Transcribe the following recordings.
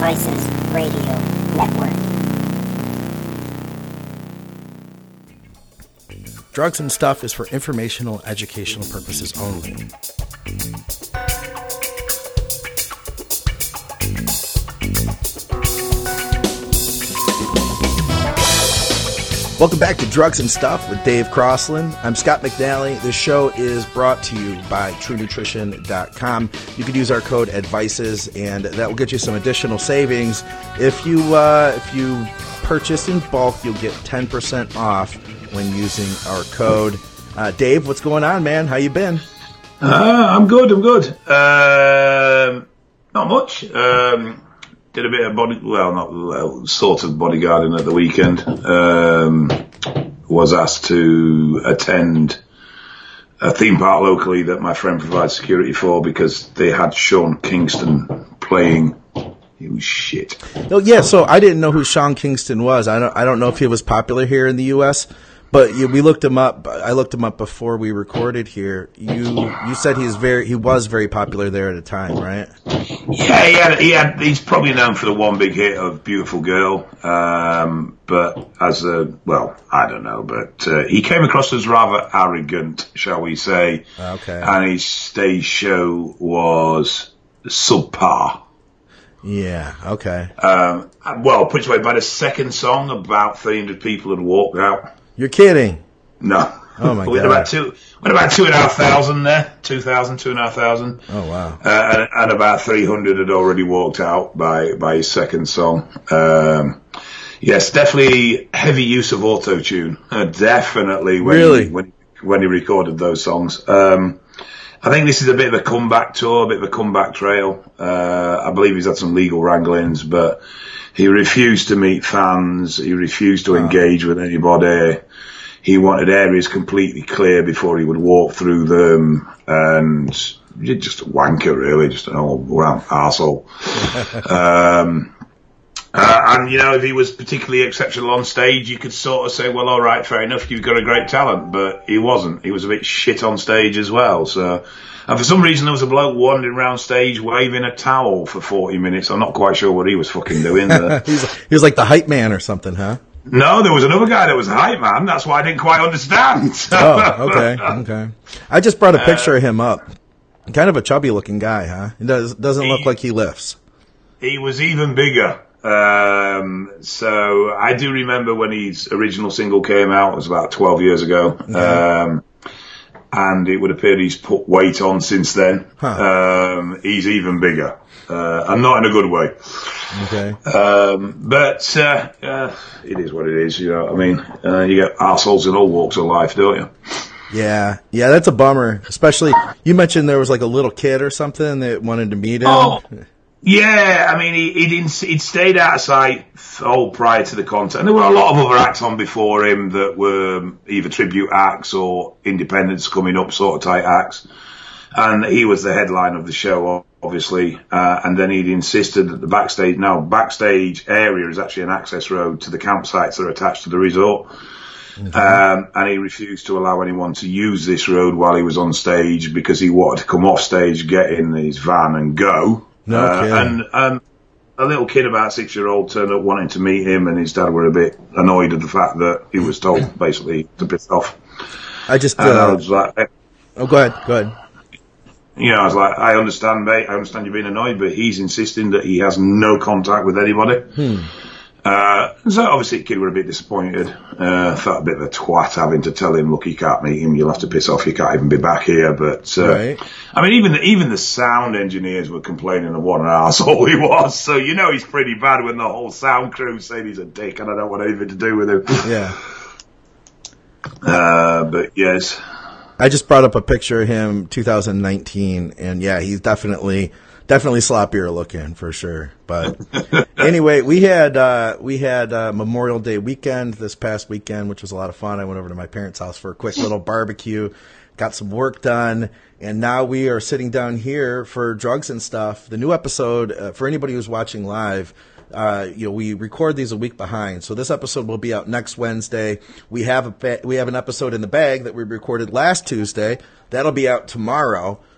Vices Radio Network. Drugs and Stuff is for informational, educational purposes only. Welcome back to Drugs and Stuff with Dave Crossland. I'm Scott McNally. This show is brought to you by TrueNutrition.com. You can use our code ADVICES, and that will get you some additional savings. If you purchase in bulk, you'll get 10% off when using our code. Dave, what's going on, man? How you been? I'm good. Not much. Did a bit of sort of bodyguarding at the weekend. Was asked to attend a theme park locally that my friend provides security for because they had Sean Kingston playing. He was shit. Oh yeah, so I didn't know who Sean Kingston was. I don't know if he was popular here in the U.S., but we looked him up. I looked him up before we recorded here. You said he was very popular there at a time, right? Yeah, he's probably known for the one big hit of "Beautiful Girl," but I don't know. But he came across as rather arrogant, shall we say? Okay. And his stage show was subpar. Yeah. Okay. Put it away. By the second song, about 300 people had walked out. You're kidding? No. Oh my god. We had about 2,500 there. 2,500. Oh wow. And about 300 had already walked out by his second song. Yes, definitely heavy use of auto-tune. Definitely when he recorded those songs. I think this is a bit of a comeback tour, a bit of a comeback trail. I believe he's had some legal wranglings, but he refused to meet fans. He refused to engage with anybody. He wanted areas completely clear before he would walk through them. And just a wanker, really. Just an all-round arsehole. And, if he was particularly exceptional on stage, you could sort of say, well, all right, fair enough, you've got a great talent. But he wasn't. He was a bit shit on stage as well. And for some reason, there was a bloke wandering around stage waving a towel for 40 minutes. I'm not quite sure what he was fucking doing there. He was like the hype man or something, huh? No, there was another guy that was a hype man. That's why I didn't quite understand. Oh, okay. I just brought a picture of him up. Kind of a chubby-looking guy, huh? He doesn't look like he lifts. He was even bigger. So I do remember when his original single came out. It was about 12 years ago. Okay. And it would appear he's put weight on since then. Huh. He's even bigger. And not in a good way. Okay. But it is what it is, you know what I mean? You get arseholes in all walks of life, don't you? Yeah, that's a bummer. Especially, you mentioned there was like a little kid or something that wanted to meet him. Oh, yeah, I mean, he'd stayed out of sight prior to the concert. And there were a lot of other acts on before him that were either tribute acts or independents coming up sort of tight acts. And he was the headline of the show, obviously. And then he'd insisted that the backstage area is actually an access road to the campsites that are attached to the resort. Mm-hmm. And he refused to allow anyone to use this road while he was on stage because he wanted to come off stage, get in his van and go. And a little kid, about 6-year-old, turned up wanting to meet him, and his dad were a bit annoyed at the fact that he was told basically to piss off. I was like, oh, go ahead. I was like, I understand, mate. I understand you being annoyed, but he's insisting that he has no contact with anybody. So obviously the kid were a bit disappointed. Felt a bit of a twat having to tell him, look, you can't meet him, you'll have to piss off, you can't even be back here. But right. I mean, even the sound engineers were complaining of what an arsehole he was. So he's pretty bad when the whole sound crew saying he's a dick and I don't want anything to do with him. Yeah. But yes. I just brought up a picture of him 2019, and yeah, he's definitely sloppier looking for sure. But anyway, we had Memorial Day weekend this past weekend, which was a lot of fun. I went over to my parents' house for a quick little barbecue, got some work done, and now we are sitting down here for Drugs and Stuff. The new episode, for anybody who's watching live, we record these a week behind. So this episode will be out next Wednesday. We have an episode in the bag that we recorded last Tuesday. That'll be out tomorrow.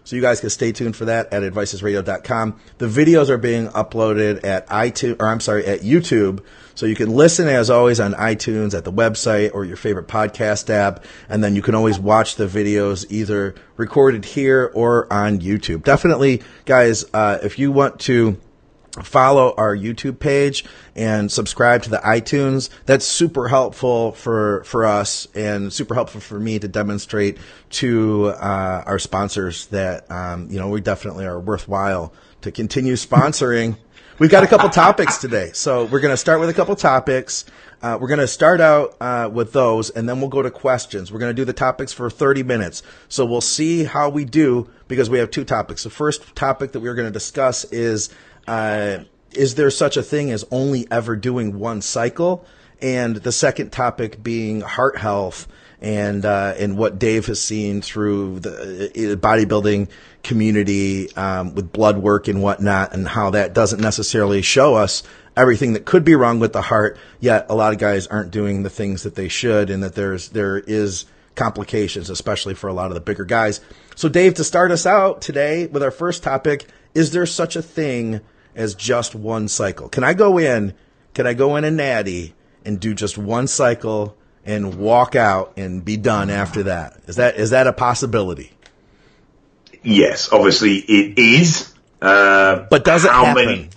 So you guys can stay tuned for that at advicesradio.com. The videos are being uploaded at at YouTube. So you can listen, as always, on iTunes, at the website, or your favorite podcast app. And then you can always watch the videos either recorded here or on YouTube. Definitely, guys, if you want to follow our YouTube page and subscribe to the iTunes, that's super helpful for us and super helpful for me to demonstrate to our sponsors that we definitely are worthwhile to continue sponsoring. We've got a couple topics today, so we're going to start with a couple topics. We're going to start out with those, and then we'll go to questions. We're going to do the topics for 30 minutes, so we'll see how we do because we have two topics. The first topic that we're going to discuss is there such a thing as only ever doing one cycle? And the second topic being heart health and what Dave has seen through the bodybuilding community with blood work and whatnot, and how that doesn't necessarily show us everything that could be wrong with the heart, yet a lot of guys aren't doing the things that they should, and that there is complications, especially for a lot of the bigger guys. So Dave, to start us out today with our first topic, is there such a thing as just one cycle? Can I go in a natty and do just one cycle and walk out and be done after that? Is that a possibility? Yes, obviously it is. But does it happen?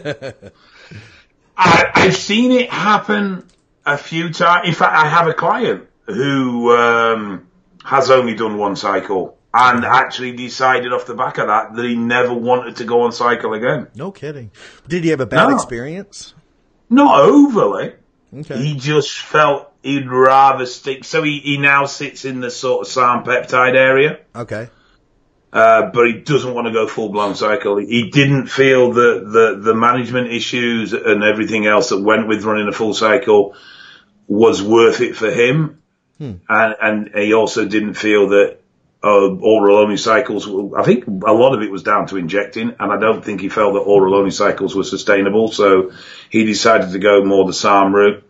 I've seen it happen a few times. In fact, I have a client who has only done one cycle and actually decided off the back of that he never wanted to go on cycle again. No kidding. Did he have a bad experience? Not overly. Okay. He just felt he'd rather stick. So he now sits in the sort of SARM peptide area. Okay. But he doesn't want to go full-blown cycle. He didn't feel that the management issues and everything else that went with running a full cycle was worth it for him. And he also didn't feel that oral-only cycles, I think a lot of it was down to injecting, and I don't think he felt that oral-only cycles were sustainable, so he decided to go more the SARM route.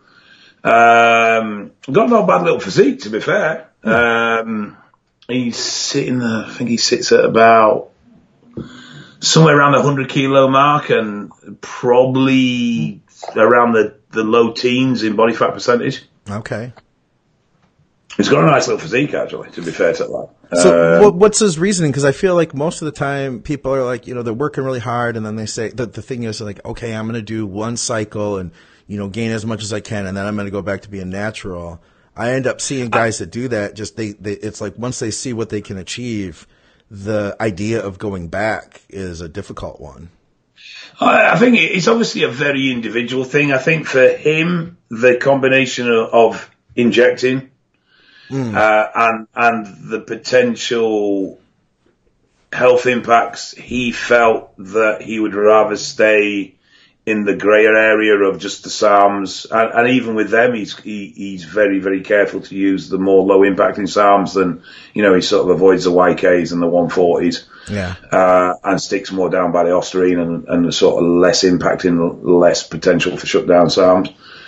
Got no bad little physique, to be fair. He's sitting there, I think he sits at about somewhere around the 100 kilo mark and probably around the low teens in body fat percentage. Okay. He's got a nice little physique, actually, to be fair to that. So what's his reasoning? Because I feel like most of the time people are like, they're working really hard, and then they say that the thing is like, okay, I'm going to do one cycle and, gain as much as I can, and then I'm going to go back to being natural. I end up seeing guys that do that. Just it's like once they see what they can achieve, the idea of going back is a difficult one. I think it's obviously a very individual thing. I think for him, the combination of injecting and the potential health impacts, he felt that he would rather stay in the grayer area of just the SARMs, and even with them, he's very, very careful to use the more low impacting SARMs than, he sort of avoids the YKs and the 140s. Yeah. And sticks more down by the Ostarine and the sort of less impacting, less potential for shutdown SARMs.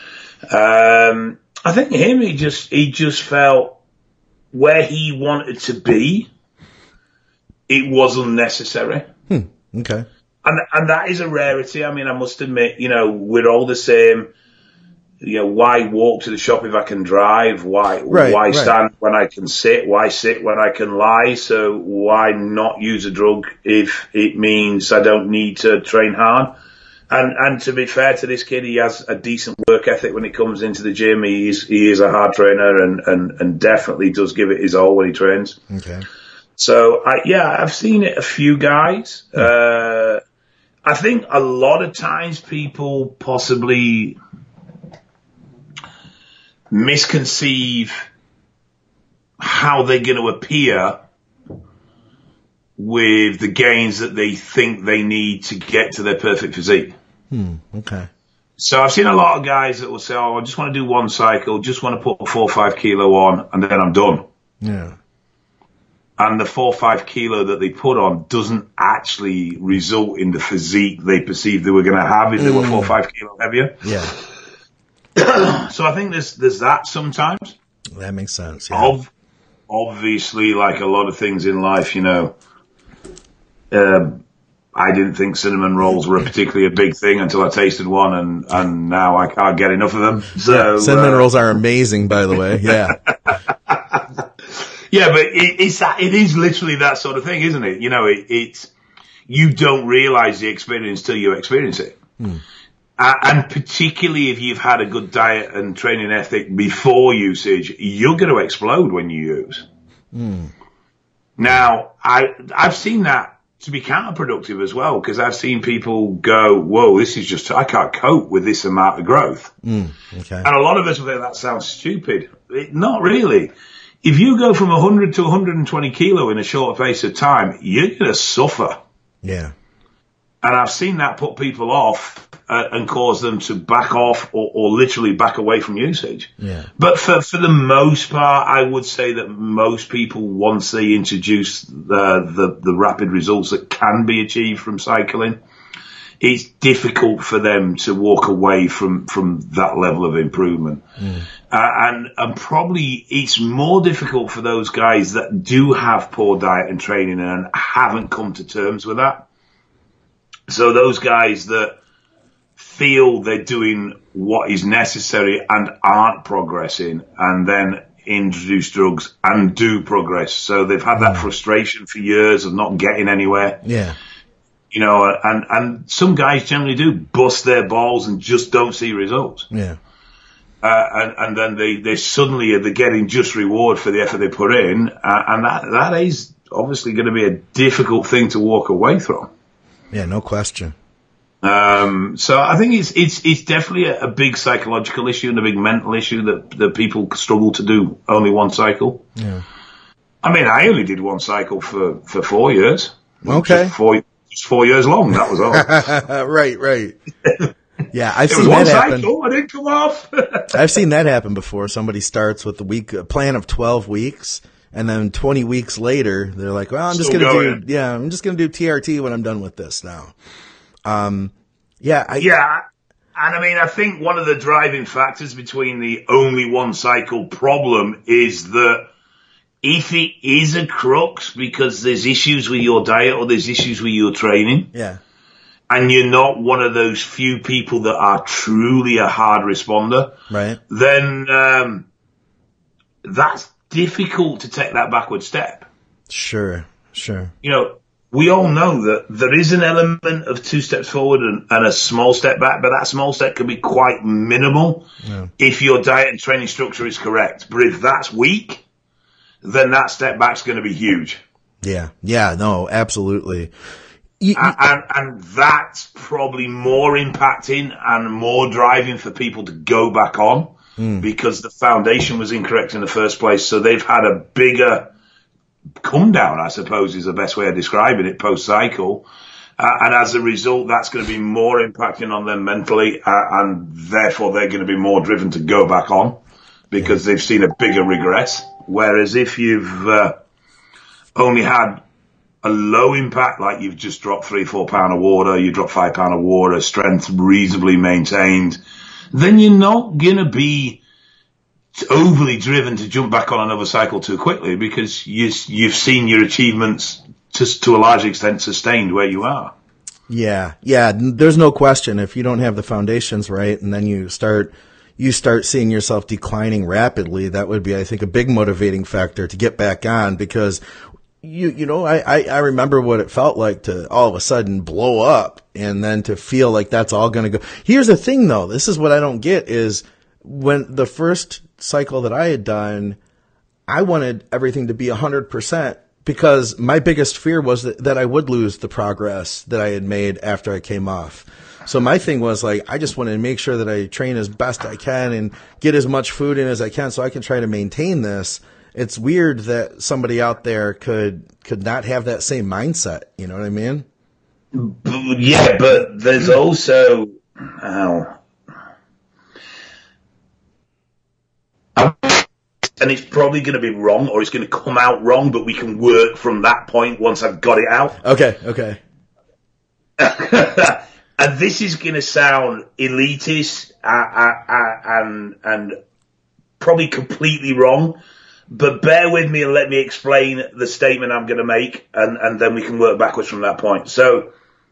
I think he just felt where he wanted to be, it was unnecessary. Okay. And that is a rarity. I mean, I must admit, we're all the same. Why walk to the shop if I can drive? Why stand when I can sit? Why sit when I can lie? So why not use a drug if it means I don't need to train hard? And to be fair to this kid, he has a decent work ethic when he comes into the gym. He is a hard trainer and definitely does give it his all when he trains. Okay. So I've seen it a few guys. I think a lot of times people possibly misconceive how they're going to appear with the gains that they think they need to get to their perfect physique. Okay. So I've seen a lot of guys that will say, I just want to do one cycle, just want to put 4 or 5 kilo on, and then I'm done. Yeah. And the 4 or 5 kilo that they put on doesn't actually result in the physique they perceived they were going to have if they were 4 or 5 kilo heavier. Yeah. So I think there's that sometimes. That makes sense. Yeah. Obviously, like a lot of things in life, I didn't think cinnamon rolls were particularly a big thing until I tasted one, and now I can't get enough of them. So cinnamon rolls are amazing, by the way. Yeah. Yeah, but it is literally that sort of thing, isn't it? You know, it's you don't realize the experience till you experience it. And particularly if you've had a good diet and training ethic before usage, you're going to explode when you use. Now, I've seen that to be counterproductive as well, because I've seen people go, whoa, this is just, I can't cope with this amount of growth. Okay. And a lot of us will think that sounds stupid. Not really. If you go from 100 to 120 kilo in a short space of time, you're going to suffer. Yeah. And I've seen that put people off and cause them to back off or literally back away from usage. Yeah. But for the most part, I would say that most people, once they introduce the rapid results that can be achieved from cycling, it's difficult for them to walk away from that level of improvement. And probably it's more difficult for those guys that do have poor diet and training and haven't come to terms with that. So those guys that feel they're doing what is necessary and aren't progressing, and then introduce drugs and do progress. So they've had that frustration for years of not getting anywhere. Yeah. You know, and some guys generally do bust their balls and just don't see results. Yeah. And then they suddenly they're getting just reward for the effort they put in. And that is obviously going to be a difficult thing to walk away from. Yeah, no question. So I think it's definitely a big psychological issue and a big mental issue that people struggle to do only one cycle. Yeah. I mean, I only did one cycle for 4 years. Okay. Just 4 years long. That was all. Right. Yeah, I've It seen was one that happen. cycle. I didn't come off. I've seen that happen before. Somebody starts with a plan of 12 weeks, and then 20 weeks later, they're like, well, I'm just going to do TRT when I'm done with this now. Yeah. And I mean, I think one of the driving factors between the only one cycle problem is that if it is a crux because there's issues with your diet or there's issues with your training. Yeah. And you're not one of those few people that are truly a hard responder. Right. Then, that's difficult to take that backward step. Sure. You know, we all know that there is an element of 2 steps forward and a small step back, but that small step can be quite minimal if your diet and training structure is correct. But if that's weak, then that step back's going to be huge. Yeah. No, absolutely. And that's probably more impacting and more driving for people to go back on because the foundation was incorrect in the first place. So they've had a bigger come down, I suppose, is the best way of describing it, post-cycle. And as a result, that's going to be more impacting on them mentally, and therefore they're going to be more driven to go back on because they've seen a bigger regress. Whereas if you've only had a low impact, like you've just dropped 3-4 pound of water, you drop 5 pound of water, strength reasonably maintained, then you're not going to be overly driven to jump back on another cycle too quickly because you've seen your achievements to a large extent sustained where you are. Yeah. There's no question if you don't have the foundations right, and then you start seeing yourself declining rapidly, that would be, I think, a big motivating factor to get back on because you know, I remember what it felt like to all of a sudden blow up and then to feel like that's all going to go. Here's the thing though. This is what I don't get is when the first cycle that I had done, I wanted everything to be 100% because my biggest fear was that I would lose the progress that I had made after I came off. So my thing was like, I just wanted to make sure that I train as best I can and get as much food in as I can so I can try to maintain this. It's weird that somebody out there could not have that same mindset. You know what I mean? Yeah, but there's also, and it's probably going to be wrong or it's going to come out wrong, but we can work from that point once I've got it out. Okay. And this is going to sound elitist and probably completely wrong, But bear with me and let me explain the statement I'm going to make, and then we can work backwards from that point. So,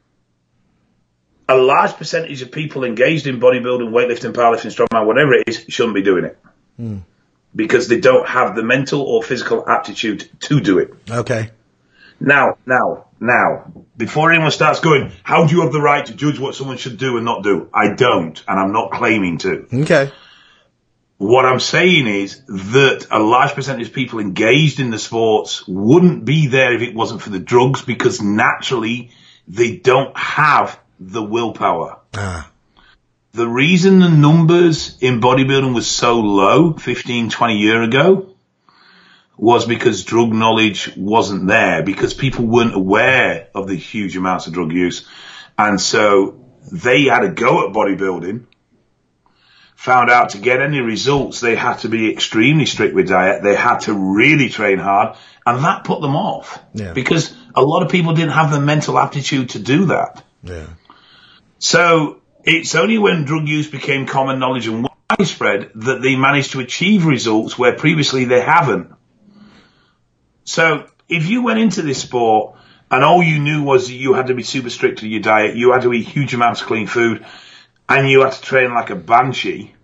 a large percentage of people engaged in bodybuilding, weightlifting, powerlifting, strongman, whatever it is, shouldn't be doing it. Because they don't have the mental or physical aptitude to do it. Okay. Now, before anyone starts going, how do you have the right to judge what someone should do and not do? I don't, and I'm not claiming to. Okay. What I'm saying is that a large percentage of people engaged in the sports wouldn't be there if it wasn't for the drugs, because naturally they don't have the willpower. The reason the numbers in bodybuilding was so low 15, 20 years ago was because drug knowledge wasn't there, because people weren't aware of the huge amounts of drug use. And so they had a go at bodybuilding, found out to get any results, they had to be extremely strict with diet. They had to really train hard, and that put them off because a lot of people didn't have the mental aptitude to do that. Yeah. So it's only when drug use became common knowledge and widespread that they managed to achieve results where previously they haven't. So if you went into this sport and all you knew was that you had to be super strict with your diet, you had to eat huge amounts of clean food, and you had to train like a banshee,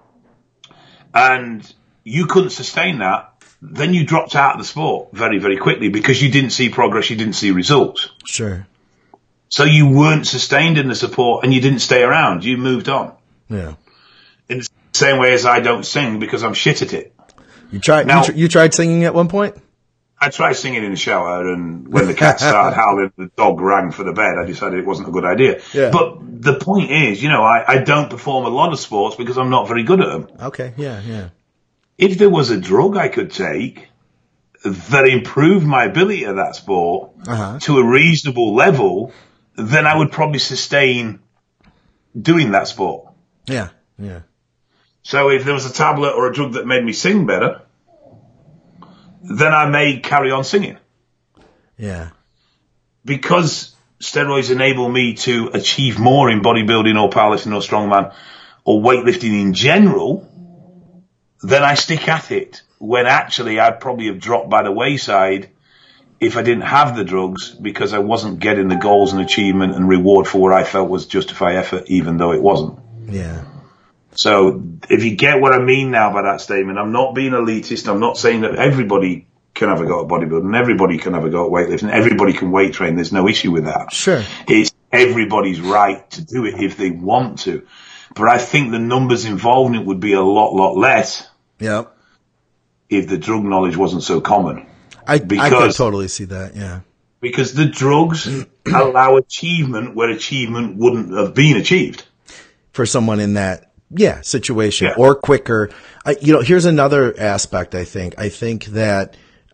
and you couldn't sustain that, then you dropped out of the sport very, very quickly because you didn't see progress, you didn't see results. Sure. So you weren't sustained in the sport and you didn't stay around. You moved on. Yeah. In the same way as I don't sing because I'm shit at it. You tried singing at one point? I tried singing in the shower, and when the cat started howling, the dog rang for the bed. I decided it wasn't a good idea. Yeah. But the point is, I don't perform a lot of sports because I'm not very good at them. Okay. Yeah. If there was a drug I could take that improved my ability at that sport to a reasonable level, then I would probably sustain doing that sport. Yeah. So if there was a tablet or a drug that made me sing better, then I may carry on singing. Yeah. Because steroids enable me to achieve more in bodybuilding or powerlifting or strongman or weightlifting in general, then I stick at it, when actually I'd probably have dropped by the wayside if I didn't have the drugs, because I wasn't getting the goals and achievement and reward for what I felt was justified effort, even though it wasn't. Yeah. So if you get what I mean now by that statement, I'm not being elitist. I'm not saying that everybody can have a go at bodybuilding, everybody can have a go at weightlifting, everybody can weight train. There's no issue with that. Sure. It's everybody's right to do it if they want to. But I think the numbers involved in it would be a lot less. Yep. If the drug knowledge wasn't so common. I could totally see that, yeah. Because the drugs allow achievement where achievement wouldn't have been achieved. For someone in that, situation or quicker. Here's another aspect, I think. I think that,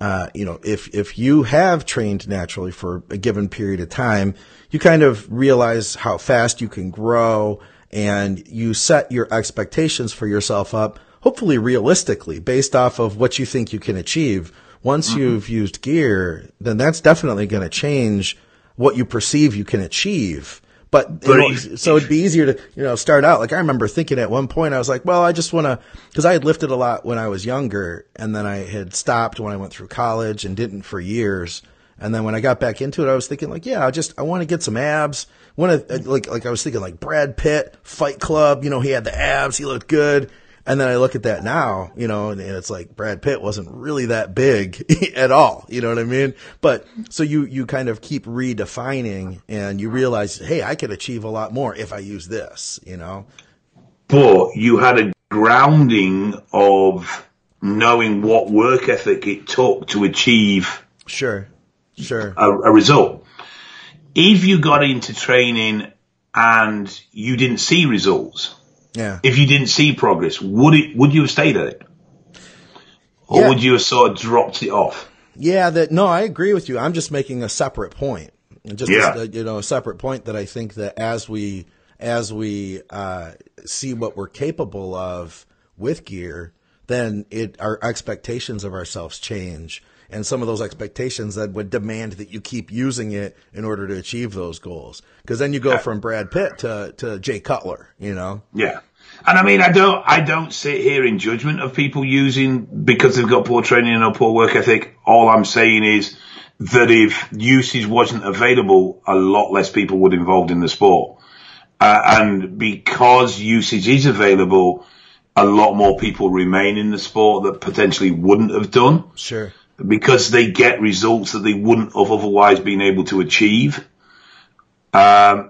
if you have trained naturally for a given period of time, you kind of realize how fast you can grow, and you set your expectations for yourself up, hopefully realistically, based off of what you think you can achieve. Once you've used gear, then that's definitely going to change what you perceive you can achieve. But so it'd be easier to, start out. Like I remember thinking at one point, I was like, well, I just want to, because I had lifted a lot when I was younger, and then I had stopped when I went through college and didn't for years. And then when I got back into it, I was thinking like, I want to get some abs. Like I was thinking like Brad Pitt, Fight Club, he had the abs, he looked good. And then I look at that now, and it's like Brad Pitt wasn't really that big at all. You know what I mean? But so you kind of keep redefining, and you realize, hey, I could achieve a lot more if I use this, But you had a grounding of knowing what work ethic it took to achieve Sure. a result. If you got into training and you didn't see results, if you didn't see progress, would you have stayed at it? Or would you have sort of dropped it off? No, I agree with you. I'm just making a separate point. A separate point that I think that as we see what we're capable of with gear, then our expectations of ourselves change. And some of those expectations that would demand that you keep using it in order to achieve those goals. Because then you go from Brad Pitt to Jay Cutler, Yeah. And I mean, I don't sit here in judgment of people using because they've got poor training or poor work ethic. All I'm saying is that if usage wasn't available, a lot less people would be involved in the sport. And because usage is available, a lot more people remain in the sport that potentially wouldn't have done. Sure. Because they get results that they wouldn't have otherwise been able to achieve. And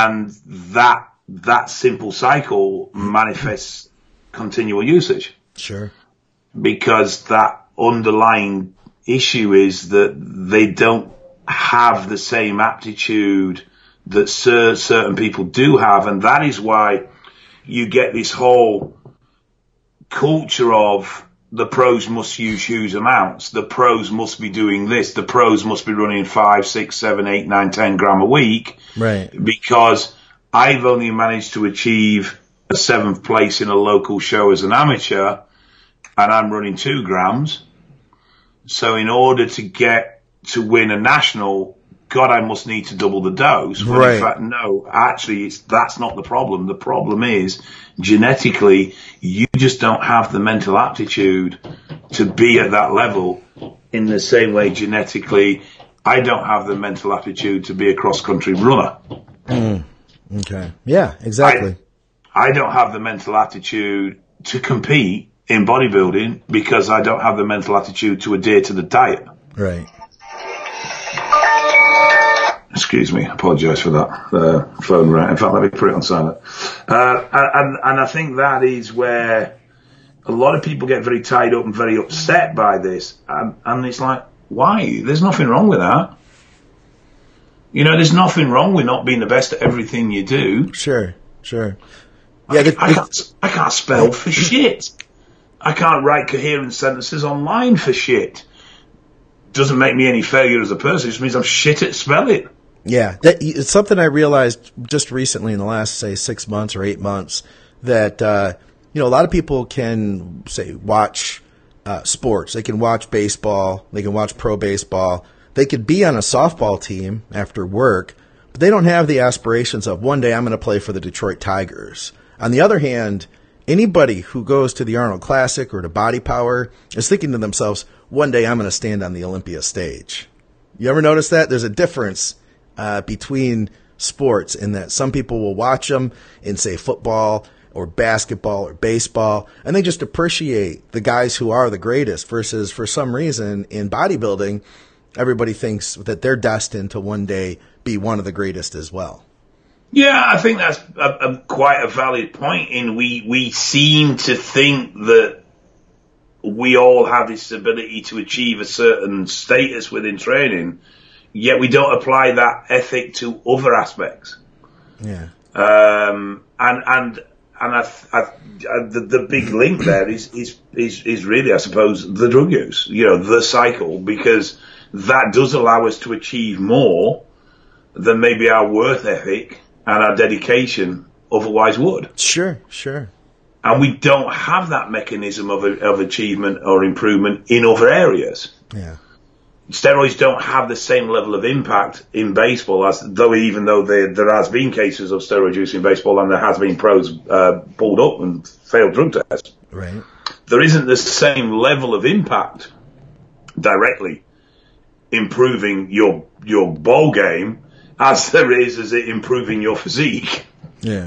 that simple cycle manifests continual usage. Sure. Because that underlying issue is that they don't have the same aptitude that certain people do have. And that is why you get this whole culture of the pros must use huge amounts. The pros must be doing this. The pros must be running 5, 6, 7, 8, 9, 10 gram a week. Right. Because I've only managed to achieve a 7th place in a local show as an amateur, and I'm running 2 grams. So in order to get to win a national, God, I must need to double the dose. But right. In fact, no, actually, that's not the problem. The problem is genetically, you just don't have the mental aptitude to be at that level in the same way genetically, I don't have the mental aptitude to be a cross-country runner. Okay. Yeah, exactly. I don't have the mental aptitude to compete in bodybuilding because I don't have the mental aptitude to adhere to the diet. Right. Excuse me, I apologise for that phone rang. In fact, let me put it on silent. And I think that is where a lot of people get very tied up and very upset by this. And it's like, why? There's nothing wrong with that. You know, there's nothing wrong with not being the best at everything you do. Sure. Yeah, I can't spell for shit. I can't write coherent sentences online for shit. Doesn't make me any failure as a person. It just means I'm shit at spelling. Yeah, it's something I realized just recently in the last, say, 6 months or 8 months that, a lot of people can, say, watch sports. They can watch baseball. They can watch pro baseball. They could be on a softball team after work, but they don't have the aspirations of one day I'm going to play for the Detroit Tigers. On the other hand, anybody who goes to the Arnold Classic or to Body Power is thinking to themselves, one day I'm going to stand on the Olympia stage. You ever notice that? There's a difference between sports in that some people will watch them in, say, football or basketball or baseball, and they just appreciate the guys who are the greatest versus for some reason in bodybuilding, everybody thinks that they're destined to one day be one of the greatest as well. Yeah, I think that's quite a valid point. We seem to think that we all have this ability to achieve a certain status within training, yet we don't apply that ethic to other aspects. Yeah. The big link there is really, I suppose, the drug use, the cycle, because that does allow us to achieve more than maybe our work ethic and our dedication otherwise would. Sure. And we don't have that mechanism of achievement or improvement in other areas. Yeah. Steroids don't have the same level of impact in baseball, even though there has been cases of steroid use in baseball and there has been pros pulled up and failed drug tests. Right. There isn't the same level of impact directly improving your ball game as there is it improving your physique. Yeah.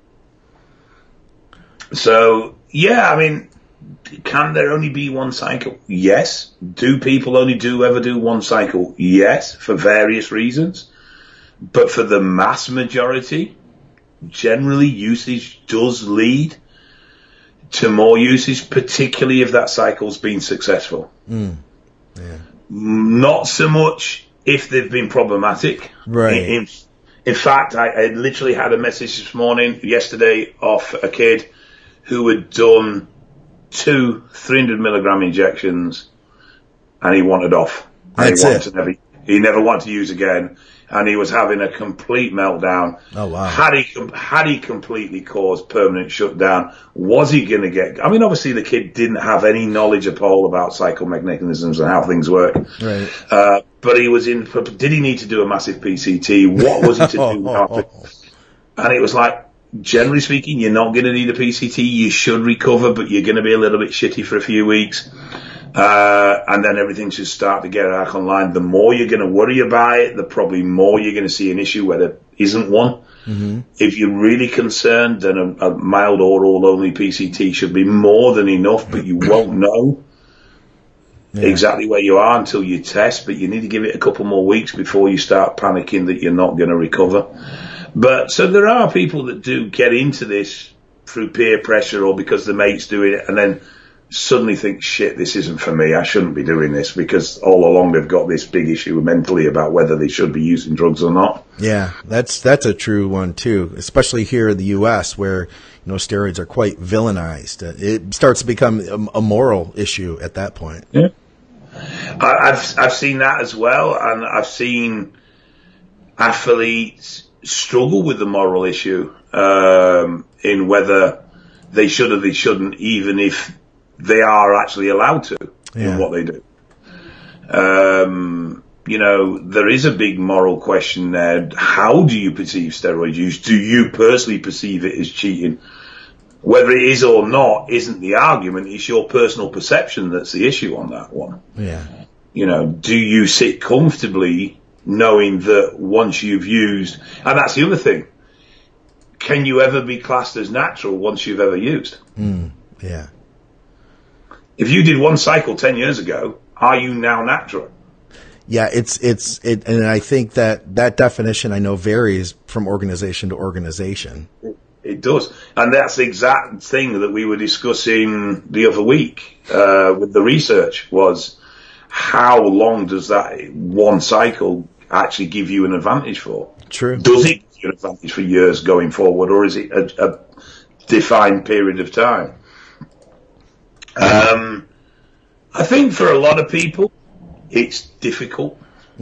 So, yeah, I mean, can there only be one cycle? Yes. Do people only ever do one cycle? Yes, for various reasons. But for the mass majority, generally usage does lead to more usage, particularly if that cycle's been successful. Yeah. Not so much if they've been problematic. Right. In fact, I literally had a message yesterday off a kid who had done 2 300 milligram injections and he wanted off. And he never wanted to use again, and he was having a complete meltdown. Oh wow! Had he completely caused permanent shutdown? Was he going to get? I mean, obviously the kid didn't have any knowledge at all about cycle mechanisms and how things work. Right. But he was in. Did he need to do a massive PCT? What was he to do after? And it was like, generally speaking, you're not going to need a PCT. You should recover, but you're going to be a little bit shitty for a few weeks. And then everything should start to get back online. The more you're going to worry about it, the probably more you're going to see an issue where there isn't one. Mm-hmm. If you're really concerned, then a mild oral only PCT should be more than enough, but you won't know exactly where you are until you test. But you need to give it a couple more weeks before you start panicking that you're not going to recover. But so there are people that do get into this through peer pressure or because the mate's doing it and then suddenly think, shit, this isn't for me. I shouldn't be doing this, because all along they've got this big issue mentally about whether they should be using drugs or not. Yeah, that's a true one too, especially here in the U.S. where, steroids are quite villainized. It starts to become a moral issue at that point. Yeah. I've seen that as well, and I've seen athletes struggle with the moral issue in whether they should or they shouldn't, even if they are actually allowed to in what they do. There is a big moral question there. How do you perceive steroid use? Do you personally perceive it as cheating? Whether it is or not isn't the argument. It's your personal perception that's the issue on that one. Yeah. Do you sit comfortably knowing that once you've used, and that's the other thing, can you ever be classed as natural once you've ever used? Yeah. If you did one cycle 10 years ago, are you now natural? Yeah, and I think that definition I know varies from organization to organization. It does. And that's the exact thing that we were discussing the other week with the research was how long does that one cycle actually give you an advantage for? True. Does it give you an advantage for years going forward, or is it a defined period of time? I think for a lot of people, it's difficult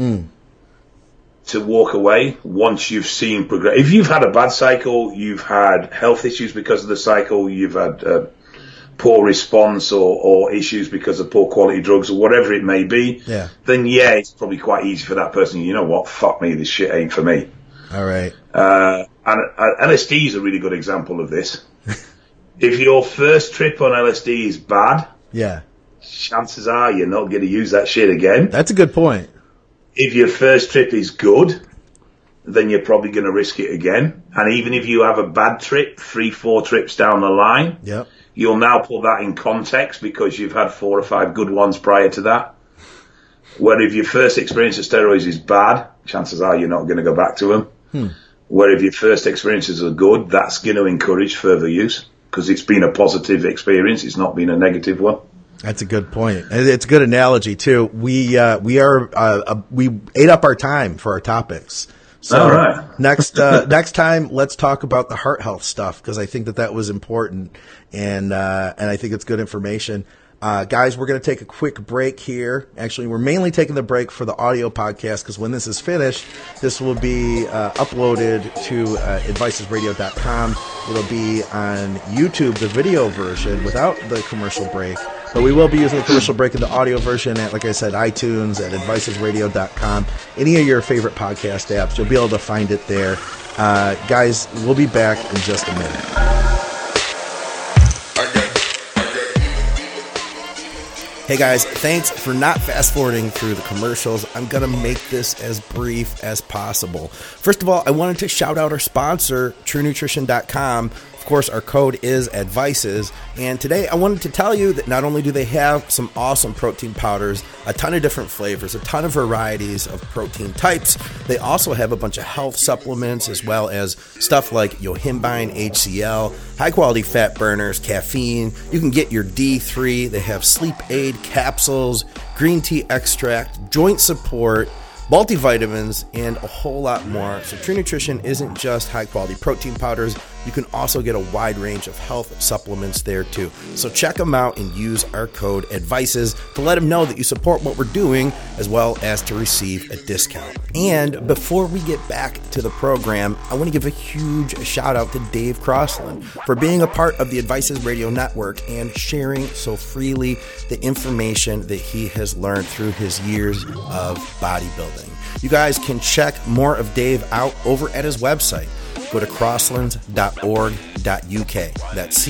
to walk away once you've seen progress. If you've had a bad cycle, you've had health issues because of the cycle, you've had poor response or issues because of poor quality drugs or whatever it may be, then it's probably quite easy for that person. You know what? Fuck me, this shit ain't for me. All right. And LSD is a really good example of this. If your first trip on LSD is bad, chances are you're not going to use that shit again. That's a good point. If your first trip is good, then you're probably going to risk it again. And even if you have a bad trip, 3-4 trips down the line, you'll now put that in context because you've had 4 or 5 good ones prior to that. Where if your first experience of steroids is bad, chances are you're not going to go back to them. Where if your first experiences are good, that's going to encourage further use because it's been a positive experience. It's not been a negative one. That's a good point. It's a good analogy too. We ate up our time for our topics. So next time, let's talk about the heart health stuff because I think that was important and I think it's good information. Guys, we're going to take a quick break here. Actually, we're mainly taking the break for the audio podcast because when this is finished, this will be uploaded to advicesradio.com. It'll be on YouTube, the video version without the commercial break. But we will be using the commercial break in the audio version at, like I said, iTunes, at advicesradio.com. Any of your favorite podcast apps, you'll be able to find it there. Guys, we'll be back in just a minute. Hey guys, thanks for not fast forwarding through the commercials. I'm going to make this as brief as possible. First of all, I wanted to shout out our sponsor, TrueNutrition.com. Of course, our code is ADVICES. And today I wanted to tell you that not only do they have some awesome protein powders, a ton of different flavors, a ton of varieties of protein types, they also have a bunch of health supplements as well as stuff like yohimbine, HCl, high quality fat burners, caffeine. You can get your D3. They have sleep aid capsules, green tea extract, joint support, multivitamins, and a whole lot more. So True Nutrition isn't just high-quality protein powders. You can also get a wide range of health supplements there too. So check them out and use our code ADVICES to let them know that you support what we're doing as well as to receive a discount. And before we get back to the program, I want to give a huge shout out to Dave Crossland for being a part of the Advices Radio Network and sharing so freely the information that he has learned through his years of bodybuilding. You guys can check more of Dave out over at his website, go to crosslands.org.uk. That's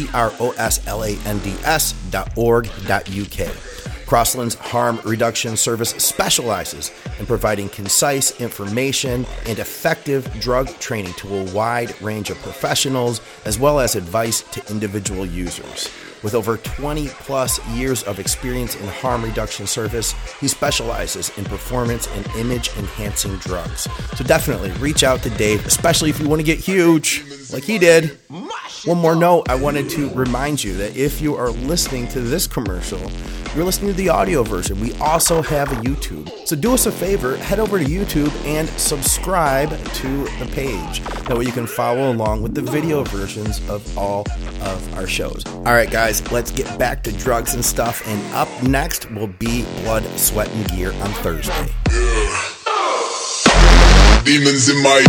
CROSLANDS.org.uk. Crosslands Harm Reduction Service specializes in providing concise information and effective drug training to a wide range of professionals, as well as advice to individual users. With over 20 plus years of experience in harm reduction service, he specializes in performance and image enhancing drugs. So definitely reach out to Dave, especially if you want to get huge like he did. One more note, I wanted to remind you that if you are listening to this commercial, you're listening to the audio version. We also have a YouTube. So do us a favor, head over to YouTube and subscribe to the page. That way you can follow along with the video versions of all of our shows. All right, guys, let's get back to drugs and stuff. And up next will be Blood, Sweat, and Gear on Thursday. Demons in my...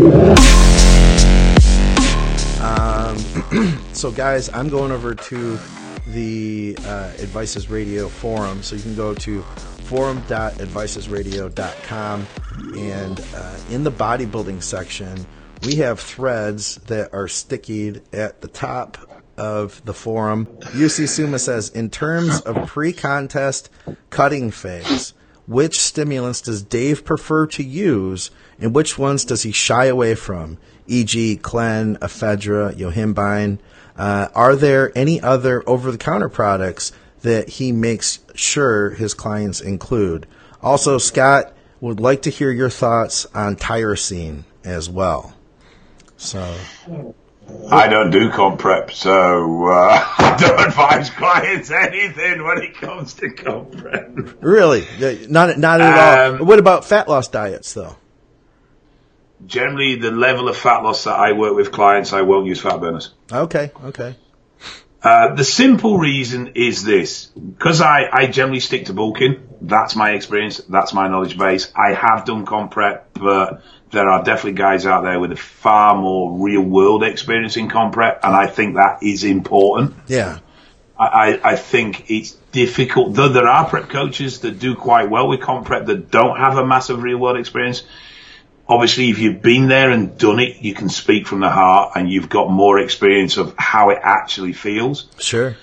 So guys, I'm going over to the Advices Radio forum, so you can go to forum.advicesradio.com, and in the bodybuilding section we have threads that are stickied at the top of the forum. UC Suma says, in terms of pre-contest cutting phase, which stimulants does Dave prefer to use and which ones does he shy away from, e.g. Clen, ephedra, yohimbine? Are there any other over-the-counter products that he makes sure his clients include? Also, Scott would like to hear your thoughts on tyrosine as well. So, I don't do comp prep, so I don't advise clients anything when it comes to comp prep. Really? Not at all. What about fat loss diets, though? Generally, the level of fat loss that I work with clients, I won't use fat burners. Okay. The simple reason is this. Because I generally stick to bulking. That's my experience. That's my knowledge base. I have done comp prep, but there are definitely guys out there with a far more real-world experience in comp prep, and I think that is important. Yeah. I think it's difficult. Though there are prep coaches that do quite well with comp prep that don't have a massive real-world experience. Obviously, if you've been there and done it, you can speak from the heart and you've got more experience of how it actually feels. Sure.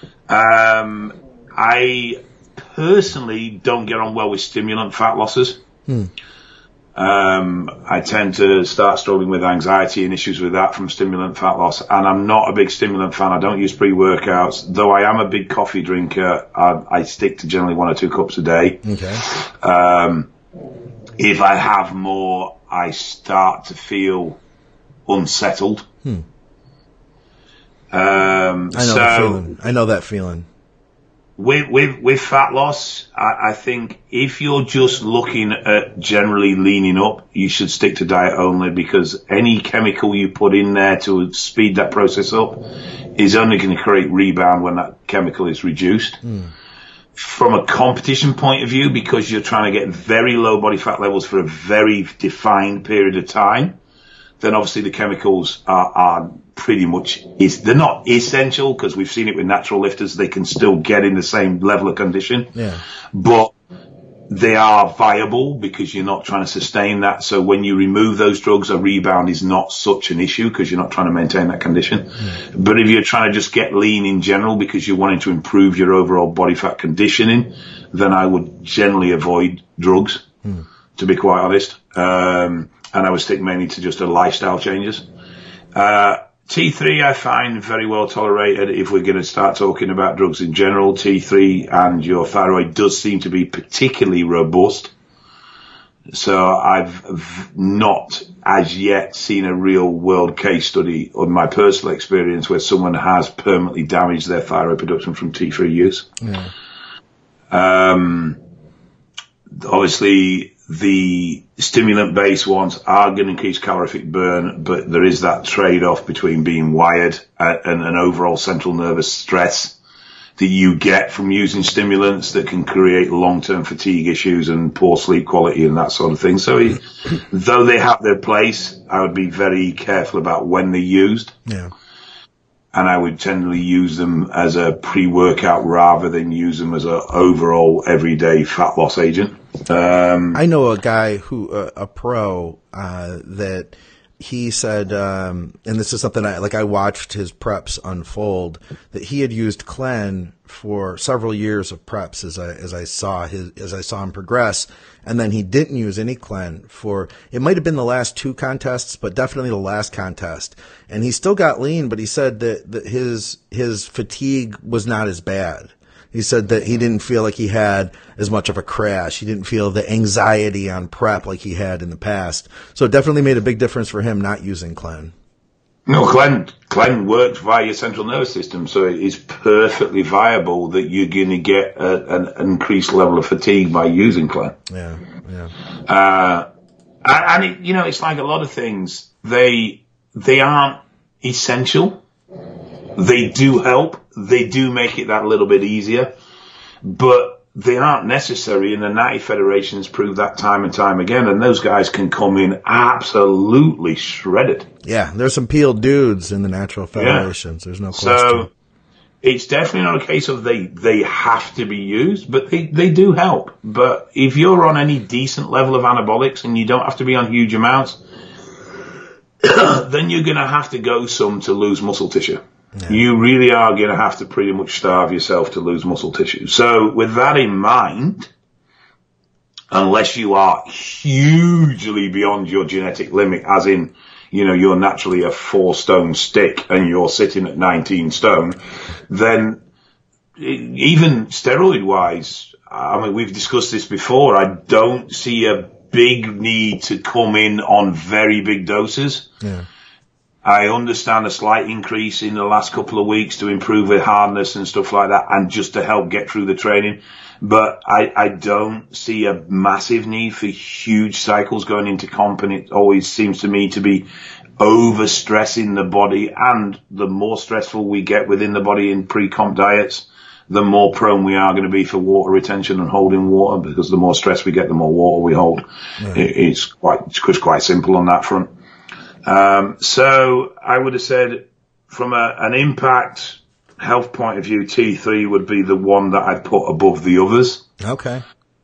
I personally don't get on well with stimulant fat losses. I tend to start struggling with anxiety and issues with that from stimulant fat loss. And I'm not a big stimulant fan. I don't use pre-workouts. Though I am a big coffee drinker, I stick to generally 1 or 2 cups a day. Okay. If I have more, I start to feel unsettled. I know that feeling. With fat loss, I think if you're just looking at generally leaning up, you should stick to diet only, because any chemical you put in there to speed that process up is only going to create rebound when that chemical is reduced. From a competition point of view, because you're trying to get very low body fat levels for a very defined period of time, then obviously the chemicals are pretty much, they're not essential, because we've seen it with natural lifters, they can still get in the same level of condition. Yeah. But they are viable because you're not trying to sustain that. So when you remove those drugs, a rebound is not such an issue because you're not trying to maintain that condition. But if you're trying to just get lean in general because you're wanting to improve your overall body fat conditioning, then I would generally avoid drugs, to be quite honest. And I would stick mainly to just a lifestyle changes. T3 I find very well tolerated if we're going to start talking about drugs in general. T3 and your thyroid does seem to be particularly robust. So I've not as yet seen a real world case study on my personal experience where someone has permanently damaged their thyroid production from T3 use. Obviously, the stimulant-based ones are going to increase calorific burn, but there is that trade-off between being wired and an overall central nervous stress that you get from using stimulants that can create long-term fatigue issues and poor sleep quality and that sort of thing. So though they have their place, I would be very careful about when they're used. Yeah. And I would generally use them as a pre-workout rather than use them as an overall everyday fat loss agent. I know a guy who, a pro, that he said, and this is something I watched his preps unfold, that he had used Clen for several years of preps as I saw him progress, and then he didn't use any Clen for, it might have been the last 2 contests, but definitely the last contest. And he still got lean, but he said that his fatigue was not as bad. He said that he didn't feel like he had as much of a crash. He didn't feel the anxiety on prep like he had in the past. So it definitely made a big difference for him not using Clen. No, Clen works via your central nervous system, so it is perfectly viable that you're going to get an increased level of fatigue by using Clen. Yeah. And it's like a lot of things. They aren't essential. They do help. They do make it that little bit easier, but they aren't necessary. And the Natty Federation's proved that time and time again. And those guys can come in absolutely shredded. Yeah, there's some peeled dudes in the natural federations. Yeah. There's no question. So it's definitely not a case of they have to be used, but they do help. But if you're on any decent level of anabolics and you don't have to be on huge amounts, then you're going to have to go some to lose muscle tissue. Yeah. You really are going to have to pretty much starve yourself to lose muscle tissue. So with that in mind, unless you are hugely beyond your genetic limit, as in, you're naturally a 4-stone stick and you're sitting at 19 stone, then even steroid wise, I mean, we've discussed this before, I don't see a big need to come in on very big doses. Yeah. I understand a slight increase in the last couple of weeks to improve with hardness and stuff like that and just to help get through the training. But I don't see a massive need for huge cycles going into comp, and it always seems to me to be overstressing the body. And the more stressful we get within the body in pre-comp diets, the more prone we are going to be for water retention and holding water, because the more stress we get, the more water we hold. Yeah. It's quite simple on that front. So I would have said from an impact health point of view, T3 would be the one that I'd put above the others. Okay.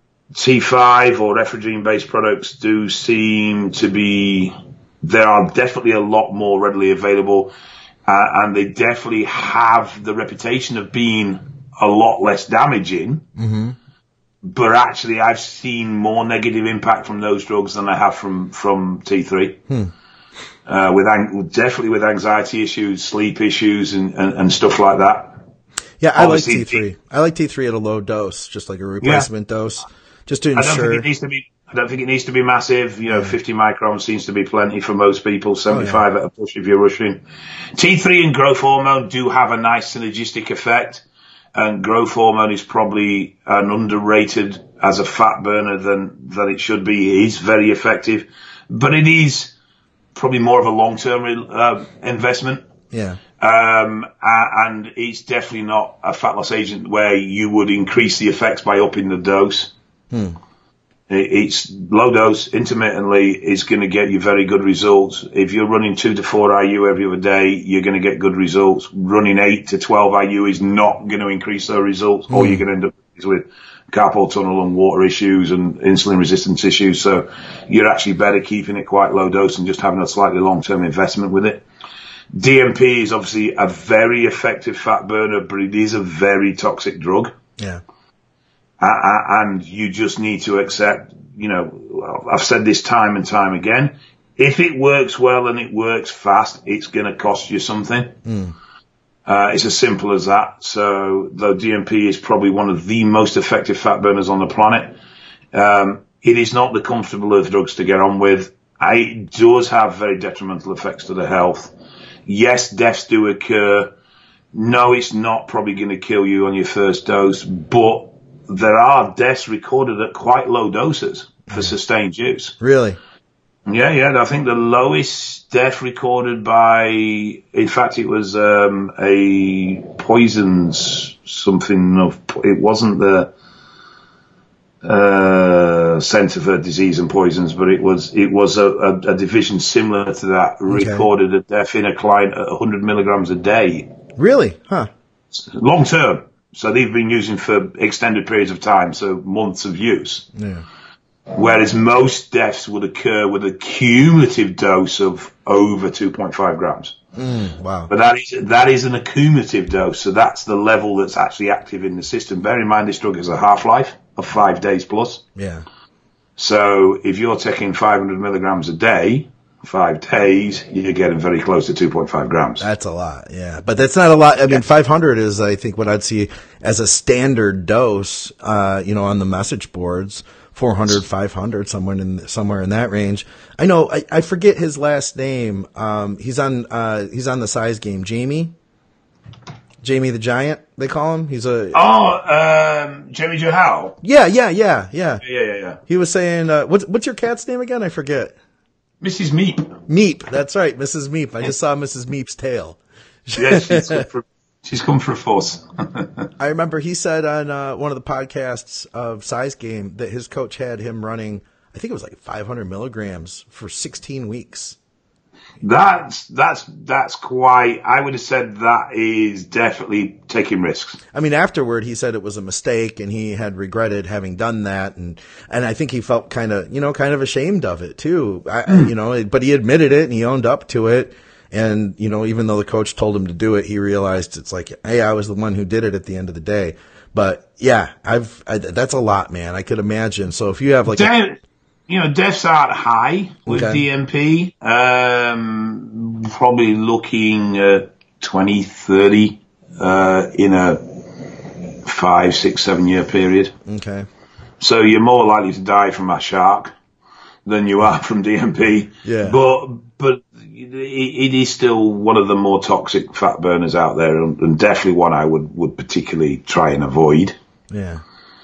T5 or Ephedrine based products do seem to be, they are definitely a lot more readily available, and they definitely have the reputation of being a lot less damaging. Mm-hmm. But actually I've seen more negative impact from those drugs than I have from T3. Definitely with anxiety issues, sleep issues, and stuff like that. Yeah, I like T3. I like T3 at a low dose, just like a replacement dose, just to ensure. I don't think it needs to be massive. 50 microns seems to be plenty for most people. 75 at a push if you're rushing. T3 and growth hormone do have a nice synergistic effect, and growth hormone is probably an underrated as a fat burner than it should be. It is very effective, but it is probably more of a long-term investment. Yeah. And it's definitely not a fat loss agent where you would increase the effects by upping the dose. It's low dose intermittently is going to get you very good results. If you're running 2 to 4 IU every other day, you're going to get good results. Running 8 to 12 IU is not going to increase those results. All you're going to end up with carpal tunnel and water issues and insulin resistance issues. So you're actually better keeping it quite low dose and just having a slightly long-term investment with it. DMP is obviously a very effective fat burner, but it is a very toxic drug. Yeah. And you just need to accept, I've said this time and time again, if it works well and it works fast, it's going to cost you something. It's as simple as that. So though DMP is probably one of the most effective fat burners on the planet, it is not the comfortable of drugs to get on with. It does have very detrimental effects to the health. Yes, deaths do occur. No, it's not probably going to kill you on your first dose, but there are deaths recorded at quite low doses for sustained use. Really? Yeah. I think the lowest death recorded by, in fact, it was a poisons something of, it wasn't the Centre for Disease and Poisons, but it was a division similar to that recorded a death in a client at 100 milligrams a day. Really? Huh. Long term. So they've been using for extended periods of time, so months of use. Yeah. whereas most deaths would occur with a cumulative dose of over 2.5 grams. Wow. But that is an accumulative dose, so that's the level that's actually active in the system. Bear in mind, this drug has a half-life of 5 days plus. Yeah. So if you're taking 500 milligrams a day, 5 days, you're getting very close to 2.5 grams. That's a lot, yeah. But that's not a lot. I mean, 500 is, I think, what I'd see as a standard dose, on the message boards. 400, 500, somewhere in that range. I know, I forget his last name. He's on the size game. Jamie the Giant, they call him. He's Jamie Johal. Yeah. He was saying, what's your cat's name again? I forget. Mrs. Meep. Meep, that's right, Mrs. Meep. I just saw Mrs. Meep's tail. Yes, she's come for a force. I remember he said on one of the podcasts of Size Game that his coach had him running, I think it was like 500 milligrams for 16 weeks. That's quite, I would have said that is definitely taking risks. I mean, afterward, he said it was a mistake and he had regretted having done that. And I think he felt kind of ashamed of it too. But he admitted it and he owned up to it. And, even though the coach told him to do it, he realized it's like, hey, I was the one who did it at the end of the day. But yeah, that's a lot, man. I could imagine. So if you have like, deaths aren't high with DMP. Probably looking at 20, 30, in a 5, 6, 7 year period. Okay. So you're more likely to die from a shark than you are from DMP. Yeah. But it is still one of the more toxic fat burners out there, and definitely one I would particularly try and avoid. Yeah.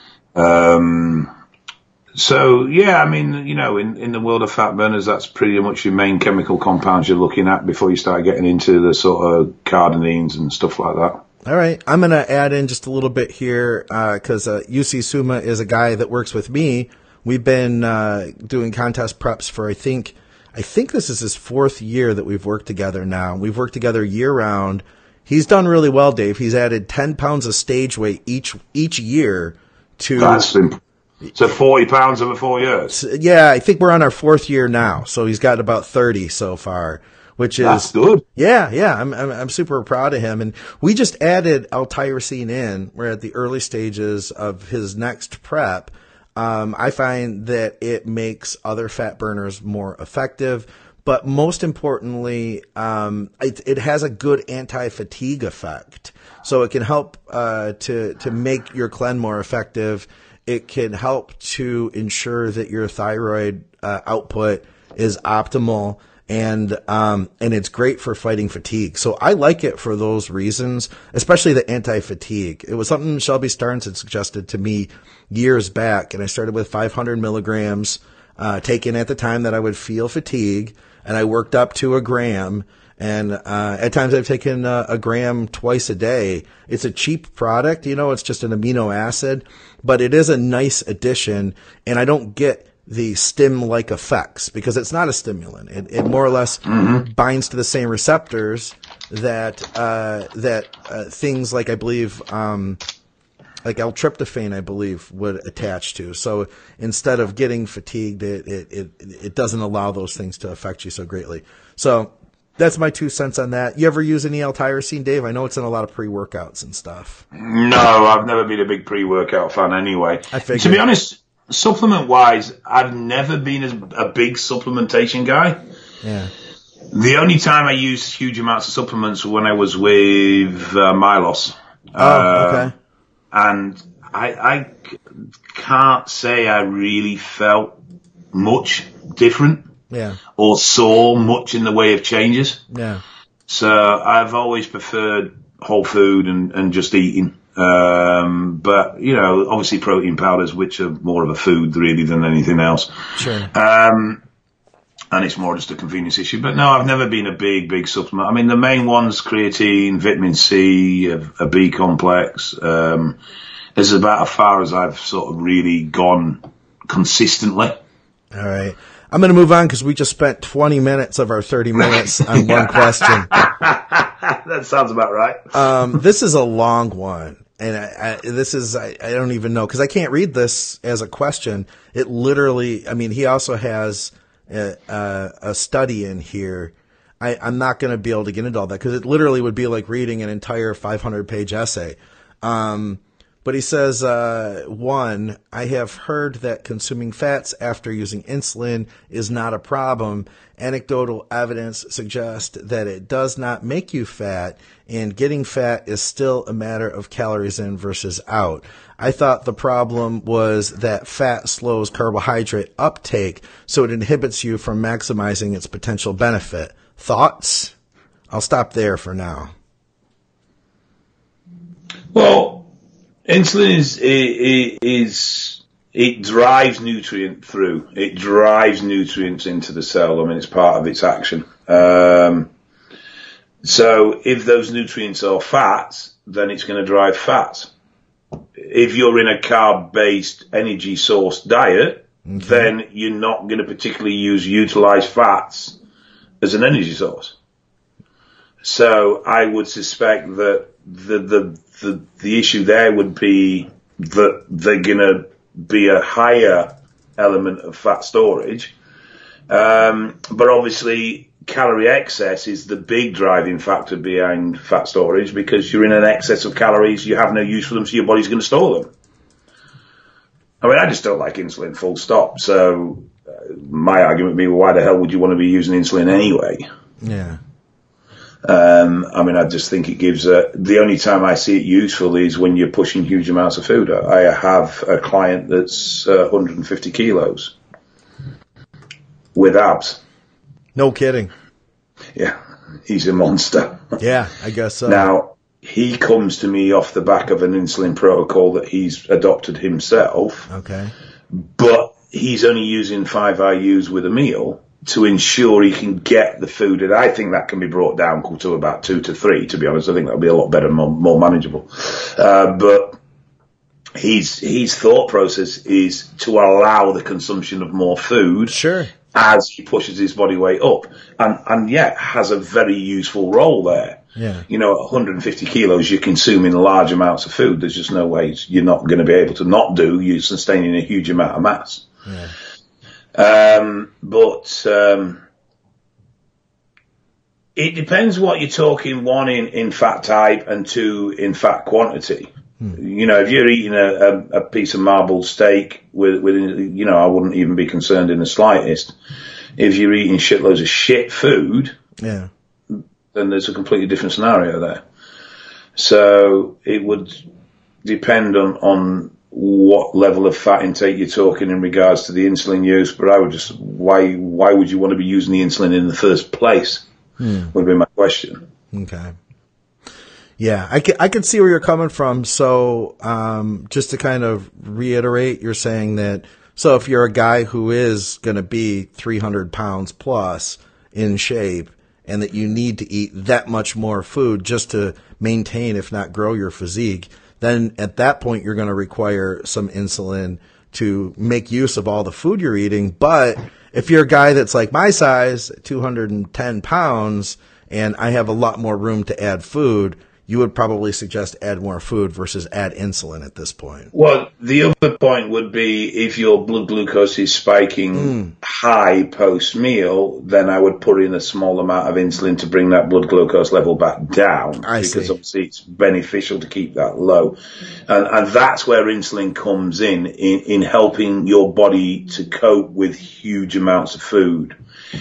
So yeah, I mean, in the world of fat burners, that's pretty much your main chemical compounds you're looking at before you start getting into the sort of cardanines and stuff like that. All right. I'm going to add in just a little bit here, cause, UC Suma is a guy that works with me. We've been, doing contest preps for, I think this is his 4th year that we've worked together now. We've worked together year round. He's done really well, Dave. He's added 10 pounds of stage weight each year to. That's simple. So 40 pounds over 4 years. Yeah, I think we're on our 4th year now. So he's got about 30 so far, which is. That's good. Yeah. I'm super proud of him. And we just added L-tyrosine in. We're at the early stages of his next prep. I find that it makes other fat burners more effective, but most importantly, it has a good anti-fatigue effect. So it can help, to make your clen more effective. It can help to ensure that your thyroid, output is optimal. And it's great for fighting fatigue. So I like it for those reasons, especially the anti-fatigue. It was something Shelby Starnes had suggested to me years back. And I started with 500 milligrams, taken at the time that I would feel fatigue. And I worked up to 1 gram. And, at times I've taken a gram twice a day. It's a cheap product. It's just an amino acid, but it is a nice addition. And I don't get the stim-like effects because it's not a stimulant. It more or less binds to the same receptors that things like, I believe, like L-tryptophan, I believe, would attach to. So instead of getting fatigued, it doesn't allow those things to affect you so greatly. So that's my 2 cents on that. You ever use any L-tyrosine, Dave? I know it's in a lot of pre-workouts and stuff. No, I've never been a big pre-workout fan anyway. I figured. To be honest, supplement-wise, I've never been a big supplementation guy. Yeah. The only time I used huge amounts of supplements was when I was with Milos. Okay. And I can't say I really felt much different. Yeah. Or saw much in the way of changes. Yeah. So I've always preferred whole food and just eating. But, obviously protein powders, which are more of a food really than anything else. Sure. And it's more just a convenience issue. But no, I've never been a big supplement. I mean, the main ones, creatine, vitamin C, a B complex. This is about as far as I've sort of really gone consistently. All right. I'm going to move on because we just spent 20 minutes of our 30 minutes on one question. That sounds about right. This is a long one. and I don't even know, because I can't read this as a question. It literally, I mean, he also has a study in here. I'm not going to be able to get into all that because it literally would be like reading an entire 500-page essay. But he says, one, I have heard that consuming fats after using insulin is not a problem. Anecdotal evidence suggests that it does not make you fat, and getting fat is still a matter of calories in versus out. I thought the problem was that fat slows carbohydrate uptake, so it inhibits you from maximizing its potential benefit. Thoughts? I'll stop there for now. Well, insulin it drives nutrient through. It drives nutrients into the cell. I mean, it's part of its action. So if those nutrients are fats, then it's going to drive fats. If you're in a carb-based energy source diet, then you're not going to particularly utilize fats as an energy source. So I would suspect that the issue there would be that they're going to be a higher element of fat storage. But obviously calorie excess is the big driving factor behind fat storage, because you're in an excess of calories, you have no use for them, so your body's going to store them. I mean, I just don't like insulin, full stop. So my argument would be, well, why the hell would you want to be using insulin anyway? Yeah. I mean, I just think it gives the only time I see it useful is when you're pushing huge amounts of food. I have a client that's 150 kilos with abs. No kidding. Yeah, he's a monster. Yeah, I guess so. Now, he comes to me off the back of an insulin protocol that he's adopted himself. Okay. But he's only using 5 IUs with a meal to ensure he can get the food. And I think that can be brought down to about 2 to 3, to be honest. I think that'll be a lot better, more manageable. But his thought process is to allow the consumption of more food. Sure. As he pushes his body weight up. And yet has a very useful role there. Yeah. You know, at 150 kilos, you're consuming large amounts of food. There's just no way you're not going to be able to not do. You're sustaining a huge amount of mass. Yeah. But it depends what you're talking, one in fat type and two in fat quantity. You know, if you're eating a piece of marbled steak with, you know, I wouldn't even be concerned in the slightest. If you're eating shitloads of shit food, yeah, then there's a completely different scenario there. So it would depend on what level of fat intake you're talking in regards to the insulin use. But I would just, why would you want to be using the insulin in the first place? Would be my question. Okay. Yeah, I can see where you're coming from. So, just to kind of reiterate, you're saying that, so if you're a guy who is going to be 300 pounds plus in shape, and that you need to eat that much more food just to maintain, if not grow your physique, then at that point you're going to require some insulin to make use of all the food you're eating. But if you're a guy that's like my size, 210 pounds, and I have a lot more room to add food, you would probably suggest add more food versus add insulin at this point. Well, the other point would be if your blood glucose is spiking high post-meal, then I would put in a small amount of insulin to bring that blood glucose level back down. Because obviously it's beneficial to keep that low. And that's where insulin comes in helping your body to cope with huge amounts of food.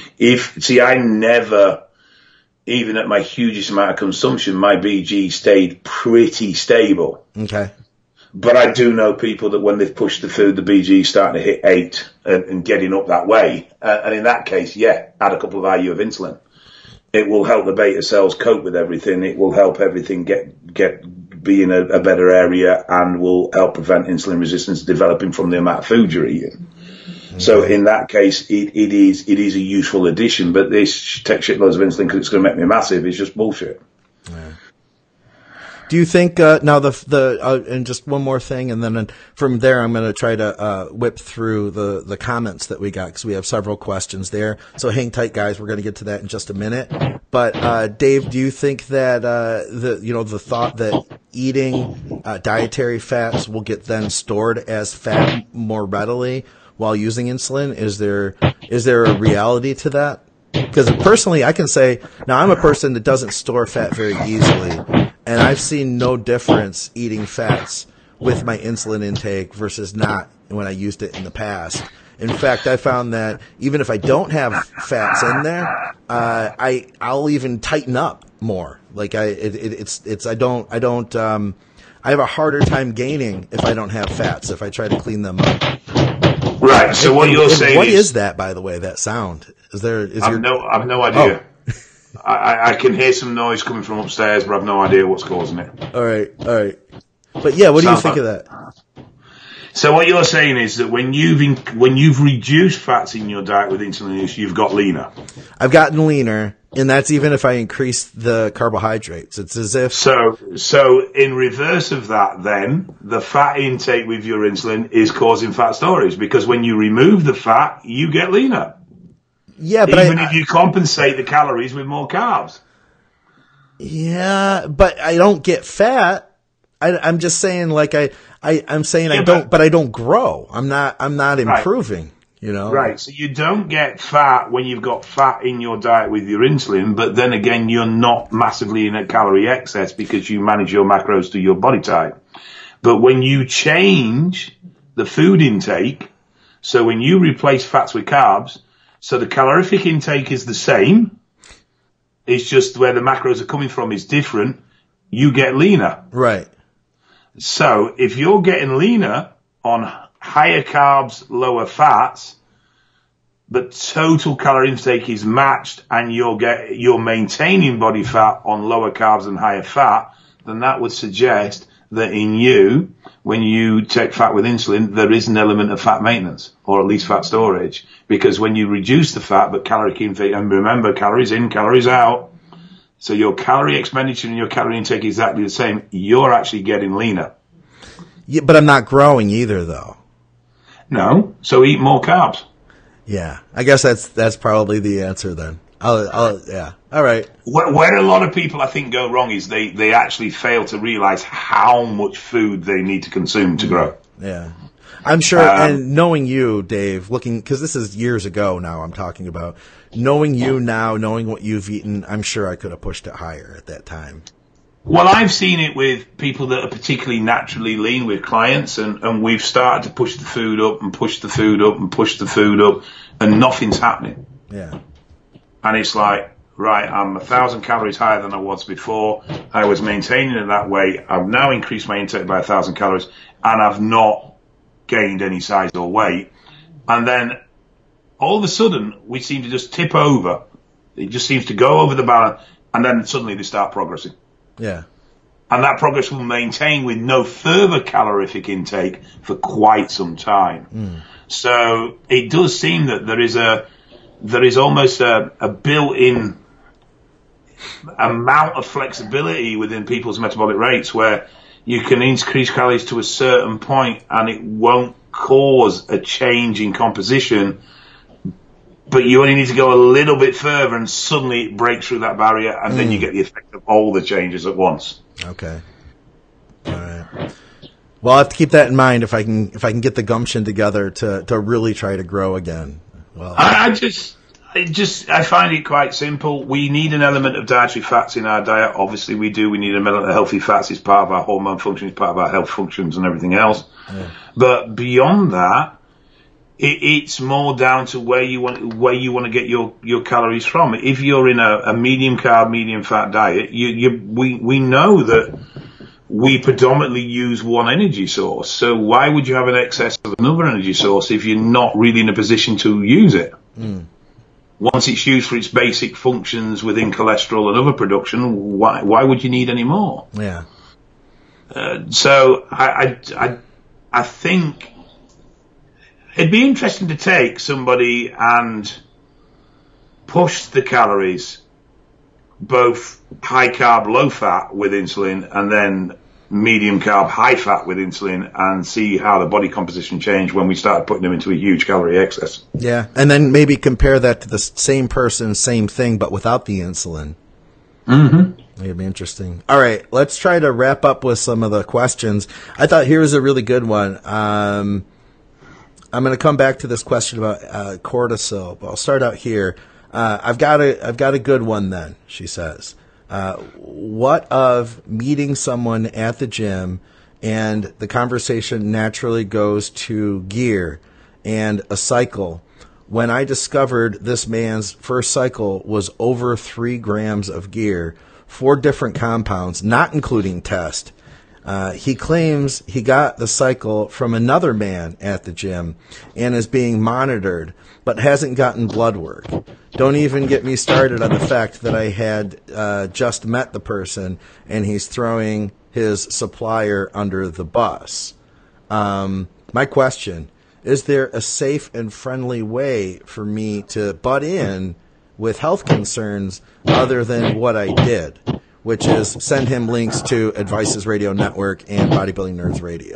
I never... Even at my hugest amount of consumption, my BG stayed pretty stable. Okay. But I do know people that when they've pushed the food, the BG is starting to hit 8 and getting up that way. And in that case, yeah, add a couple of IU of insulin. It will help the beta cells cope with everything. It will help everything be in a better area, and will help prevent insulin resistance developing from the amount of food you're eating. So in that case, it is a useful addition, but this take shitloads of insulin because it's going to make me massive is just bullshit. Yeah. Do you think now and just one more thing, and then from there I'm going to try to whip through the comments that we got, because we have several questions there. So hang tight, guys. We're going to get to that in just a minute. But Dave, do you think that the thought that eating dietary fats will get then stored as fat more readily while using insulin? Is there a reality to that? Because personally, I can say, now I'm a person that doesn't store fat very easily, and I've seen no difference eating fats with my insulin intake versus not when I used it in the past. In fact, I found that even if I don't have fats in there, I'll even tighten up more. Like I have a harder time gaining if I don't have fats, if I try to clean them up. Right. So what you're saying what is that, by the way, that sound? I've no idea. Oh. I can hear some noise coming from upstairs, but I've no idea what's causing it. All right. But yeah, what do you think of that? So what you're saying is that when you've reduced fats in your diet with insulin use, you've got leaner. I've gotten leaner, and that's even if I increase the carbohydrates. It's as if so in reverse of that, then the fat intake with your insulin is causing fat storage, because when you remove the fat, you get leaner. Yeah, but even if you compensate the calories with more carbs. Yeah, but I don't get fat. I'm just saying, like I'm saying, yeah, but I don't grow. I'm not improving. Right. You know, right? So you don't get fat when you've got fat in your diet with your insulin, but then again, you're not massively in a calorie excess because you manage your macros to your body type. But when you change the food intake, so when you replace fats with carbs, so the calorific intake is the same, it's just where the macros are coming from is different, you get leaner. Right. So if you're getting leaner on higher carbs, lower fats, but total calorie intake is matched and you're maintaining body fat on lower carbs and higher fat, then that would suggest that in you, when you take fat with insulin, there is an element of fat maintenance, or at least fat storage, because when you reduce the fat, but caloric intake, and remember, calories in, calories out, so your calorie expenditure and your calorie intake is exactly the same, you're actually getting leaner. Yeah, but I'm not growing either, though. No, so eat more carbs. Yeah, I guess that's probably the answer then. Yeah. All right. Where a lot of people, I think, go wrong is they actually fail to realize how much food they need to consume to grow. Yeah. I'm sure, and knowing you, Dave, because this is years ago now I'm talking about, knowing you now, knowing what you've eaten, I'm sure I could have pushed it higher at that time. Well, I've seen it with people that are particularly naturally lean with clients, and we've started to push the food up and push the food up and push the food up, and nothing's happening. Yeah. And it's like, right, I'm 1,000 calories higher than I was before. I was maintaining it that way. I've now increased my intake by 1,000 calories, and I've not gained any size or weight. And then all of a sudden, we seem to just tip over. It just seems to go over the balance, and then suddenly they start progressing. Yeah. And that progress will maintain with no further calorific intake for quite some time. So it does seem that there is almost a built-in amount of flexibility within people's metabolic rates where you can increase calories to a certain point and it won't cause a change in composition, but you only need to go a little bit further and suddenly it breaks through that barrier, and then you get the effect of all the changes at once. Okay. All right. Well, I'll have to keep that in mind if I can get the gumption together to really try to grow again. Well, I find it quite simple. We need an element of dietary fats in our diet. Obviously we do. We need an element of healthy fats. It's part of our hormone function. It's part of our health functions and everything else. Yeah. But beyond that, it's more down to where you want to get your calories from. If you're in a medium carb, medium fat diet, we know that we predominantly use one energy source. So why would you have an excess of another energy source if you're not really in a position to use it? Once it's used for its basic functions within cholesterol and other production, why would you need any more? Yeah. So I think it'd be interesting to take somebody and push the calories, both high carb, low fat with insulin, and then medium carb, high fat with insulin, and see how the body composition changed when we started putting them into a huge calorie excess. Yeah, and then maybe compare that to the same person, same thing, but without the insulin. Mm-hmm. It'd be interesting. All right, let's try to wrap up with some of the questions. I thought here was a really good one. I'm going to come back to this question about cortisol, but I'll start out here. I've got a good one then, she says. What of meeting someone at the gym and the conversation naturally goes to gear and a cycle? When I discovered this man's first cycle was over 3 grams of gear, 4 different compounds, not including test. He claims he got the cycle from another man at the gym and is being monitored, but hasn't gotten blood work. Don't even get me started on the fact that I had just met the person and he's throwing his supplier under the bus. My question, is there a safe and friendly way for me to butt in with health concerns other than what I did, which is send him links to Advices Radio Network and Bodybuilding Nerds Radio?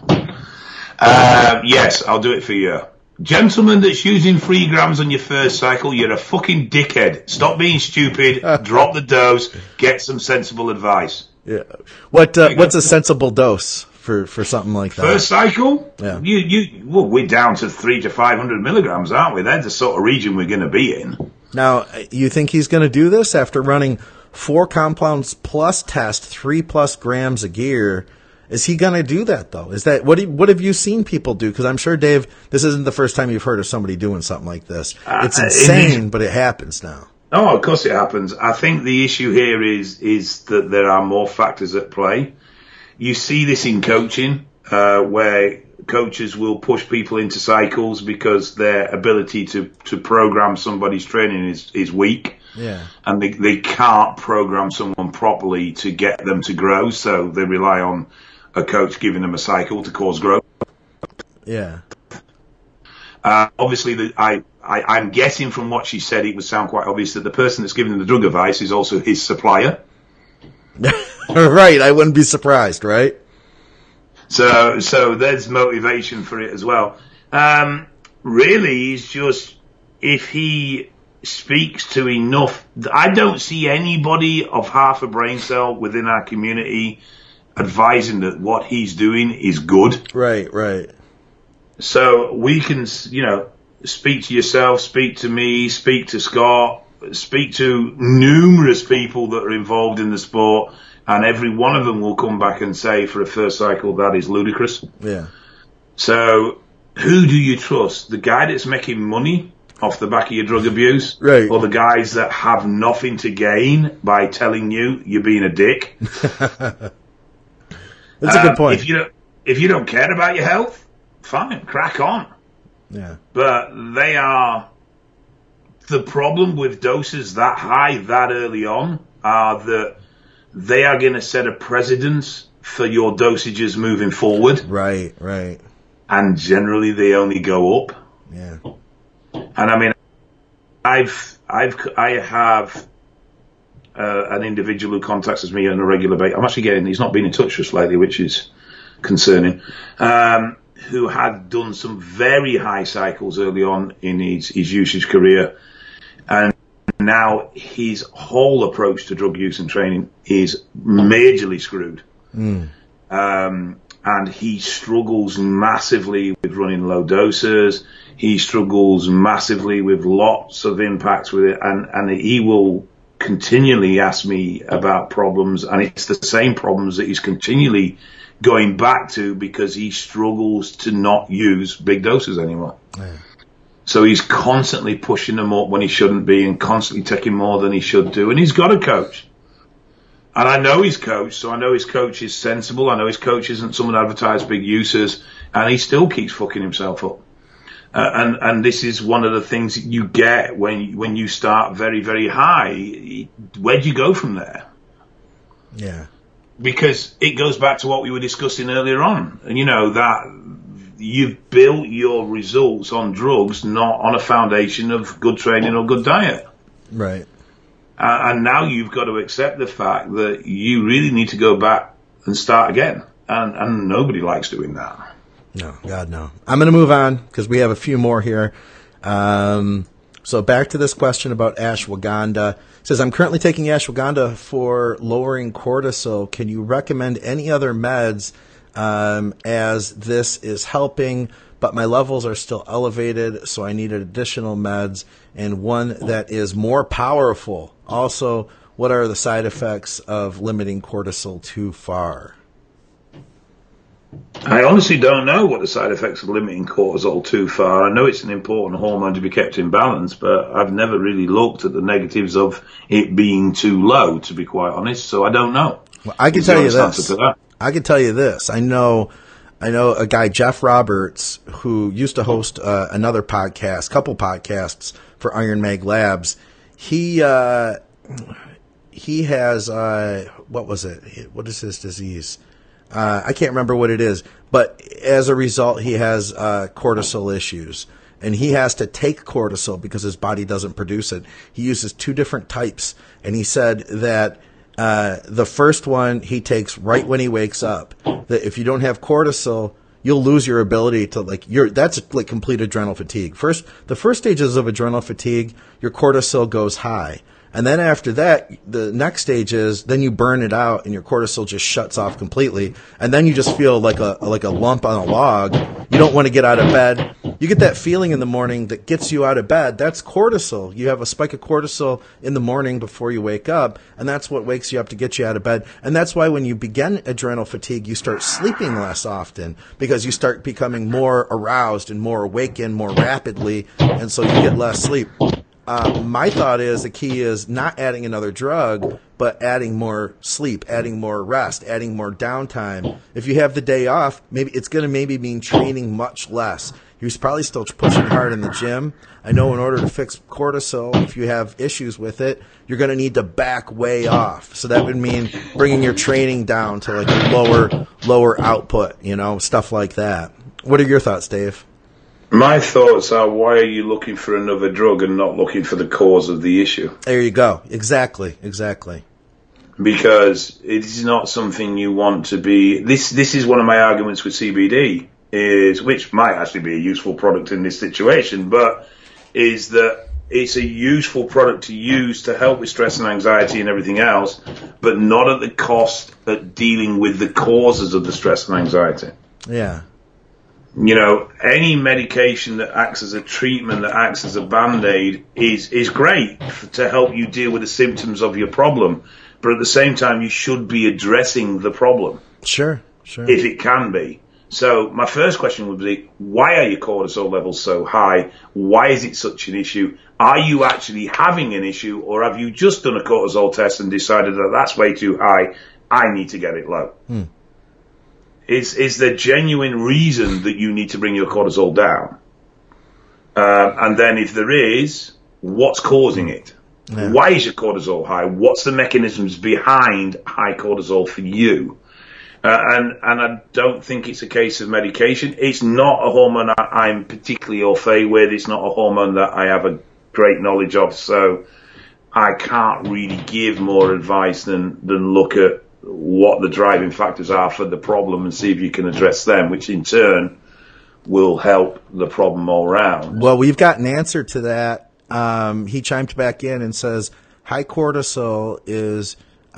Yes, I'll do it for you. Gentleman that's using 3 grams on your first cycle, you're a fucking dickhead. Stop being stupid, drop the dose, get some sensible advice. Yeah. What's a sensible dose for something like that? First cycle? Yeah. Well, we're down to 300 to 500 milligrams, aren't we? That's the sort of region we're going to be in. Now, you think he's going to do this after running 4 compounds plus test, 3+ grams of gear? Is he going to do that, though? Is that what have you seen people do? Because I'm sure, Dave, this isn't the first time you've heard of somebody doing something like this. It's insane, but it happens now. Oh, of course it happens. I think the issue here is that there are more factors at play. You see this in coaching, where coaches will push people into cycles because their ability to program somebody's training is weak. Yeah. And they can't program someone properly to get them to grow, so they rely on a coach giving them a cycle to cause growth. Yeah. Obviously, I'm guessing from what she said, it would sound quite obvious that the person that's giving the drug advice is also his supplier. Right, I wouldn't be surprised, right? So there's motivation for it as well. Really, it's just if he speaks to enough. I don't see anybody of half a brain cell within our community advising that what he's doing is good. Right. So we can, speak to yourself, speak to me, speak to Scott, speak to numerous people that are involved in the sport, and every one of them will come back and say for a first cycle that is ludicrous. Yeah. So who do you trust? The guy that's making money off the back of your drug abuse? Right. Or the guys that have nothing to gain by telling you you're being a dick? That's a good point. If you don't care about your health, fine, crack on. Yeah. But the problem with doses that high that early on are that they are going to set a precedence for your dosages moving forward. Right. And generally they only go up. Yeah. And I mean, I have an individual who contacts me on a regular basis. He's not been in touch with us lately, which is concerning, who had done some very high cycles early on in his usage career. And now his whole approach to drug use and training is majorly screwed. And he struggles massively with running low doses. He struggles massively with lots of impacts with it. And he will continually ask me about problems. And it's the same problems that he's continually going back to because he struggles to not use big doses anymore. Yeah. So he's constantly pushing them up when he shouldn't be and constantly taking more than he should do. And he's got a coach. And I know his coach, so I know his coach is sensible. I know his coach isn't someone advertised big users, and he still keeps fucking himself up. And this is one of the things that you get when you start very, very high. Where do you go from there? Yeah. Because it goes back to what we were discussing earlier on. And that you've built your results on drugs, not on a foundation of good training or good diet. Right. And now you've got to accept the fact that you really need to go back and start again. And nobody likes doing that. No, God, no. I'm going to move on because we have a few more here. So back to this question about ashwagandha. It says, I'm currently taking ashwagandha for lowering cortisol. Can you recommend any other meds as this is helping, but my levels are still elevated, so I need additional meds and one that is more powerful? Also, what are the side effects of limiting cortisol too far? I honestly don't know what the side effects of limiting cortisol too far. I know it's an important hormone to be kept in balance, but I've never really looked at the negatives of it being too low, to be quite honest. So I don't know. Well, I can tell you this. I know a guy, Jeff Roberts, who used to host another podcast, couple podcasts for Iron Mag Labs. He has what was it? What is his disease? I can't remember what it is, but as a result, he has cortisol issues, and he has to take cortisol because his body doesn't produce it. He uses 2 different types, and he said that the first one he takes right when he wakes up. That if you don't have cortisol, you'll lose your ability to that's like complete adrenal fatigue. The first stages of adrenal fatigue, your cortisol goes high. And then after that, the next stage is then you burn it out and your cortisol just shuts off completely. And then you just feel like a lump on a log. You don't want to get out of bed. You get that feeling in the morning that gets you out of bed. That's cortisol. You have a spike of cortisol in the morning before you wake up. And that's what wakes you up to get you out of bed. And that's why when you begin adrenal fatigue, you start sleeping less often because you start becoming more aroused and more awakened more rapidly. And so you get less sleep. My thought is the key is not adding another drug, but adding more sleep, adding more rest, adding more downtime. If you have the day off, maybe it's going to mean training much less. You're probably still pushing hard in the gym. I know in order to fix cortisol, if you have issues with it, you're going to need to back way off. So that would mean bringing your training down to like a lower output, stuff like that. What are your thoughts, Dave? My thoughts are, why are you looking for another drug and not looking for the cause of the issue? There you go. Exactly. Because it is not something you want to be. This is one of my arguments with CBD, which might actually be a useful product in this situation, but is that it's a useful product to use to help with stress and anxiety and everything else, but not at the cost of dealing with the causes of the stress and anxiety. Yeah. Any medication that acts as a treatment, that acts as a Band-Aid is great to help you deal with the symptoms of your problem. But at the same time, you should be addressing the problem. Sure. If it can be. So my first question would be, why are your cortisol levels so high? Why is it such an issue? Are you actually having an issue, or have you just done a cortisol test and decided that that's way too high? I need to get it low. Is there genuine reason that you need to bring your cortisol down? And then if there is, what's causing it? Yeah. Why is your cortisol high? What's the mechanisms behind high cortisol for you? And I don't think it's a case of medication. It's not a hormone I'm particularly au fait with. It's not a hormone that I have a great knowledge of. So I can't really give more advice than look at what the driving factors are for the problem and see if you can address them, which in turn will help the problem all round. Well, we've got an answer to that. He chimed back in and says high cortisol is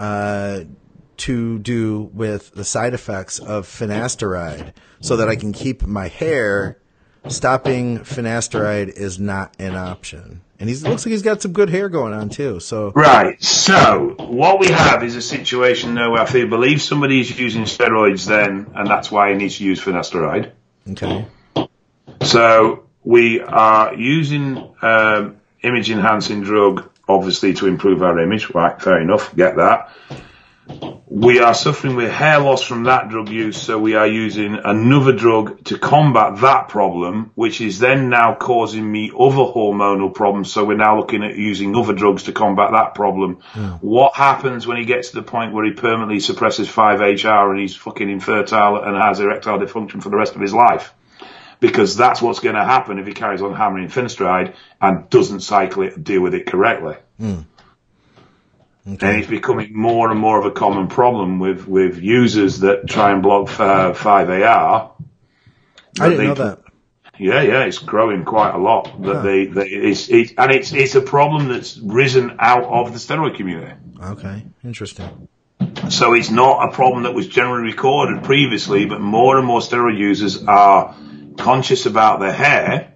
to do with the side effects of finasteride, so that I can keep my hair. Stopping finasteride is not an option. And it looks like he's got some good hair going on, too. So right. So what we have is a situation now where I believe somebody is using steroids then, and that's why he needs to use finasteride. Okay. So we are using image-enhancing drug, obviously, to improve our image. Right, fair enough. Get that. We are suffering with hair loss from that drug use, so we are using another drug to combat that problem, which is then now causing me other hormonal problems, so we're now looking at using other drugs to combat that problem. Yeah. What happens when he gets to the point where he permanently suppresses 5-HR and he's fucking infertile and has erectile dysfunction for the rest of his life? Because that's what's going to happen if he carries on hammering finasteride and doesn't cycle it and deal with it correctly. Mm. Okay. And it's becoming more and more of a common problem with users that try and block 5-AR. I didn't know that. it's growing quite a lot. That it's a problem that's risen out of the steroid community. Okay, interesting. So it's not a problem that was generally recorded previously, but more and more steroid users are conscious about their hair.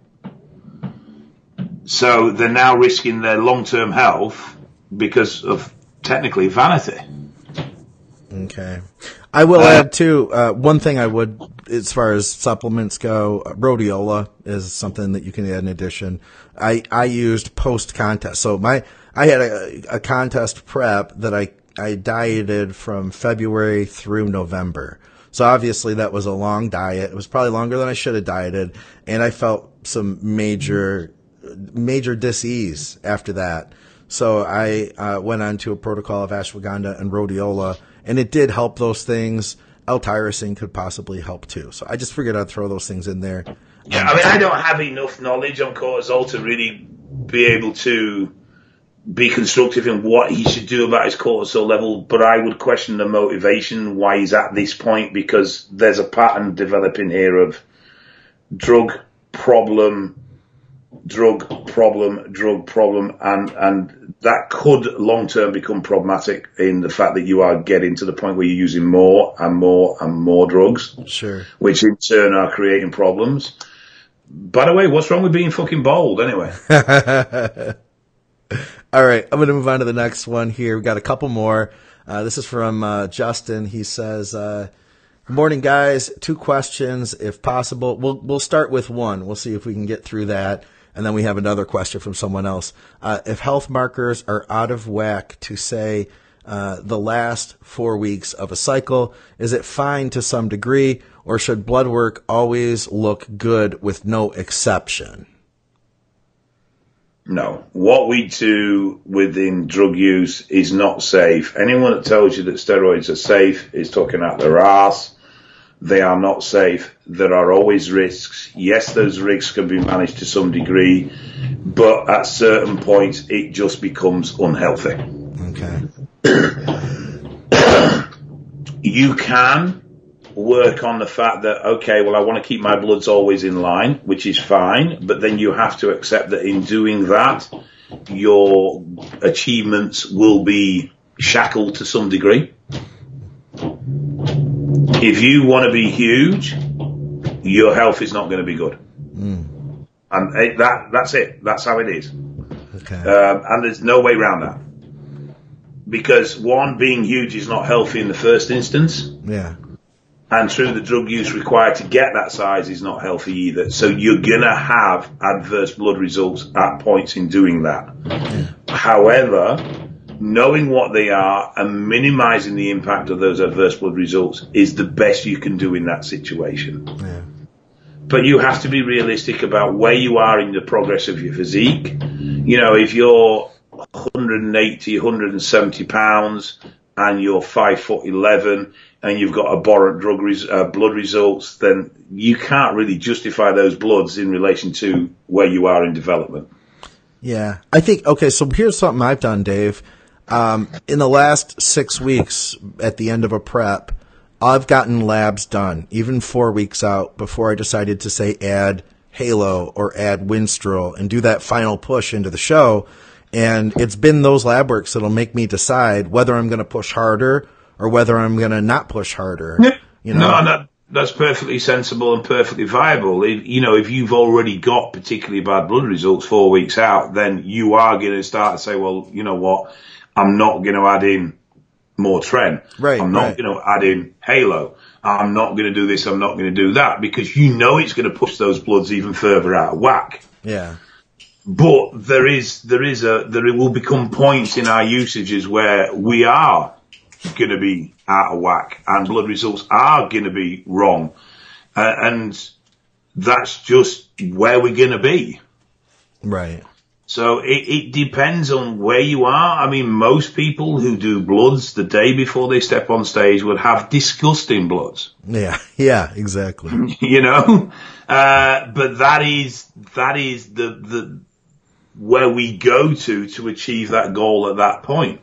So they're now risking their long-term health because of technically vanity. Okay. I will add too, one thing I would, as far as supplements go, rhodiola is something that you can add in addition. I used post-contest. So I had a contest prep that I dieted from February through November. So obviously that was a long diet. It was probably longer than I should have dieted. And I felt some major dis-ease after that. So I went on to a protocol of ashwagandha and rhodiola, and it did help those things. L-tyrosine could possibly help too. So I just figured I'd throw those things in there. Yeah, I mean, I don't have enough knowledge on cortisol to really be able to be constructive in what he should do about his cortisol level, but I would question the motivation why he's at this point, because there's a pattern developing here of drug problem, and that could long-term become problematic in the fact that you are getting to the point where you're using more and more and more drugs. Sure. Which in turn are creating problems. By the way, what's wrong with being fucking bold anyway? All right, I'm going to move on to the next one here. We've got a couple more. This is from Justin. He says, good morning, guys. 2 questions, if possible. We'll start with one. We'll see if we can get through that. And then we have another question from someone else. If health markers are out of whack to, say, the last 4 weeks of a cycle, is it fine to some degree, or should blood work always look good with no exception? No. What we do within drug use is not safe. Anyone that tells you that steroids are safe is talking out their ass. They are not safe. There are always risks. Yes, those risks can be managed to some degree, but at certain points it just becomes unhealthy. Okay. You can work on the fact that, okay, well, I want to keep my bloods always in line, which is fine, but then you have to accept that in doing that, your achievements will be shackled to some degree. If you want to be huge, your health is not going to be good. And that's it. That's how it is. Okay. And there's no way around that. Because one, being huge is not healthy in the first instance. Yeah. And through the drug use required to get that size is not healthy either. So you're going to have adverse blood results at points in doing that. Yeah. However, knowing what they are and minimizing the impact of those adverse blood results is the best you can do in that situation. Yeah. But you have to be realistic about where you are in the progress of your physique. You know, if you're 180, 170 pounds and you're 5'11" and you've got abhorrent blood results, then you can't really justify those bloods in relation to where you are in development. Yeah. I think, okay, so here's something I've done, Dave. In the last 6 weeks at the end of a prep, I've gotten labs done, even 4 weeks out, before I decided to say add Halo or add Winstrol and do that final push into the show. And it's been those lab works that'll make me decide whether I'm going to push harder or whether I'm going to not push harder. You know? No, that's perfectly sensible and perfectly viable. If you've already got particularly bad blood results 4 weeks out, then you are going to start to say, well, you know what? I'm not going to add in more Tren. Right, I'm not going to add in Halo. I'm not going to do this. I'm not going to do that, because you know it's going to push those bloods even further out of whack. Yeah. But there will become points in our usages where we are going to be out of whack and blood results are going to be wrong. And that's just where we're going to be. Right. So it depends on where you are. I mean, most people who do bloods the day before they step on stage would have disgusting bloods. Yeah. Yeah, exactly. You know? But that is the where we go to achieve that goal at that point.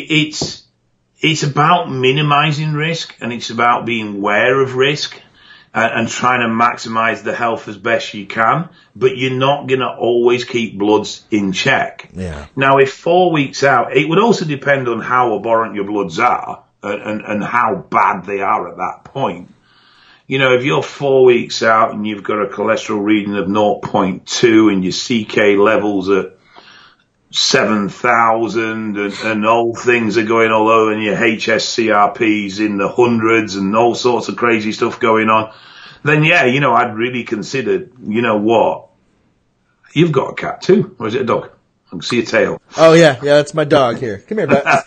It's about minimizing risk, and it's about being aware of risk. and trying to maximize the health as best you can, but you're not going to always keep bloods in check. Yeah. Now, if 4 weeks out, it would also depend on how abhorrent your bloods are and how bad they are at that point. You know, if you're 4 weeks out and you've got a cholesterol reading of 0.2 and your CK levels at 7,000 and all things are going all over and your HSCRP's in the hundreds and all sorts of crazy stuff going on, then yeah, you know, I'd really consider, you know what, you've got a cat too, or is it a dog? I can see a tail. Oh yeah, that's my dog here. Come here, Beth.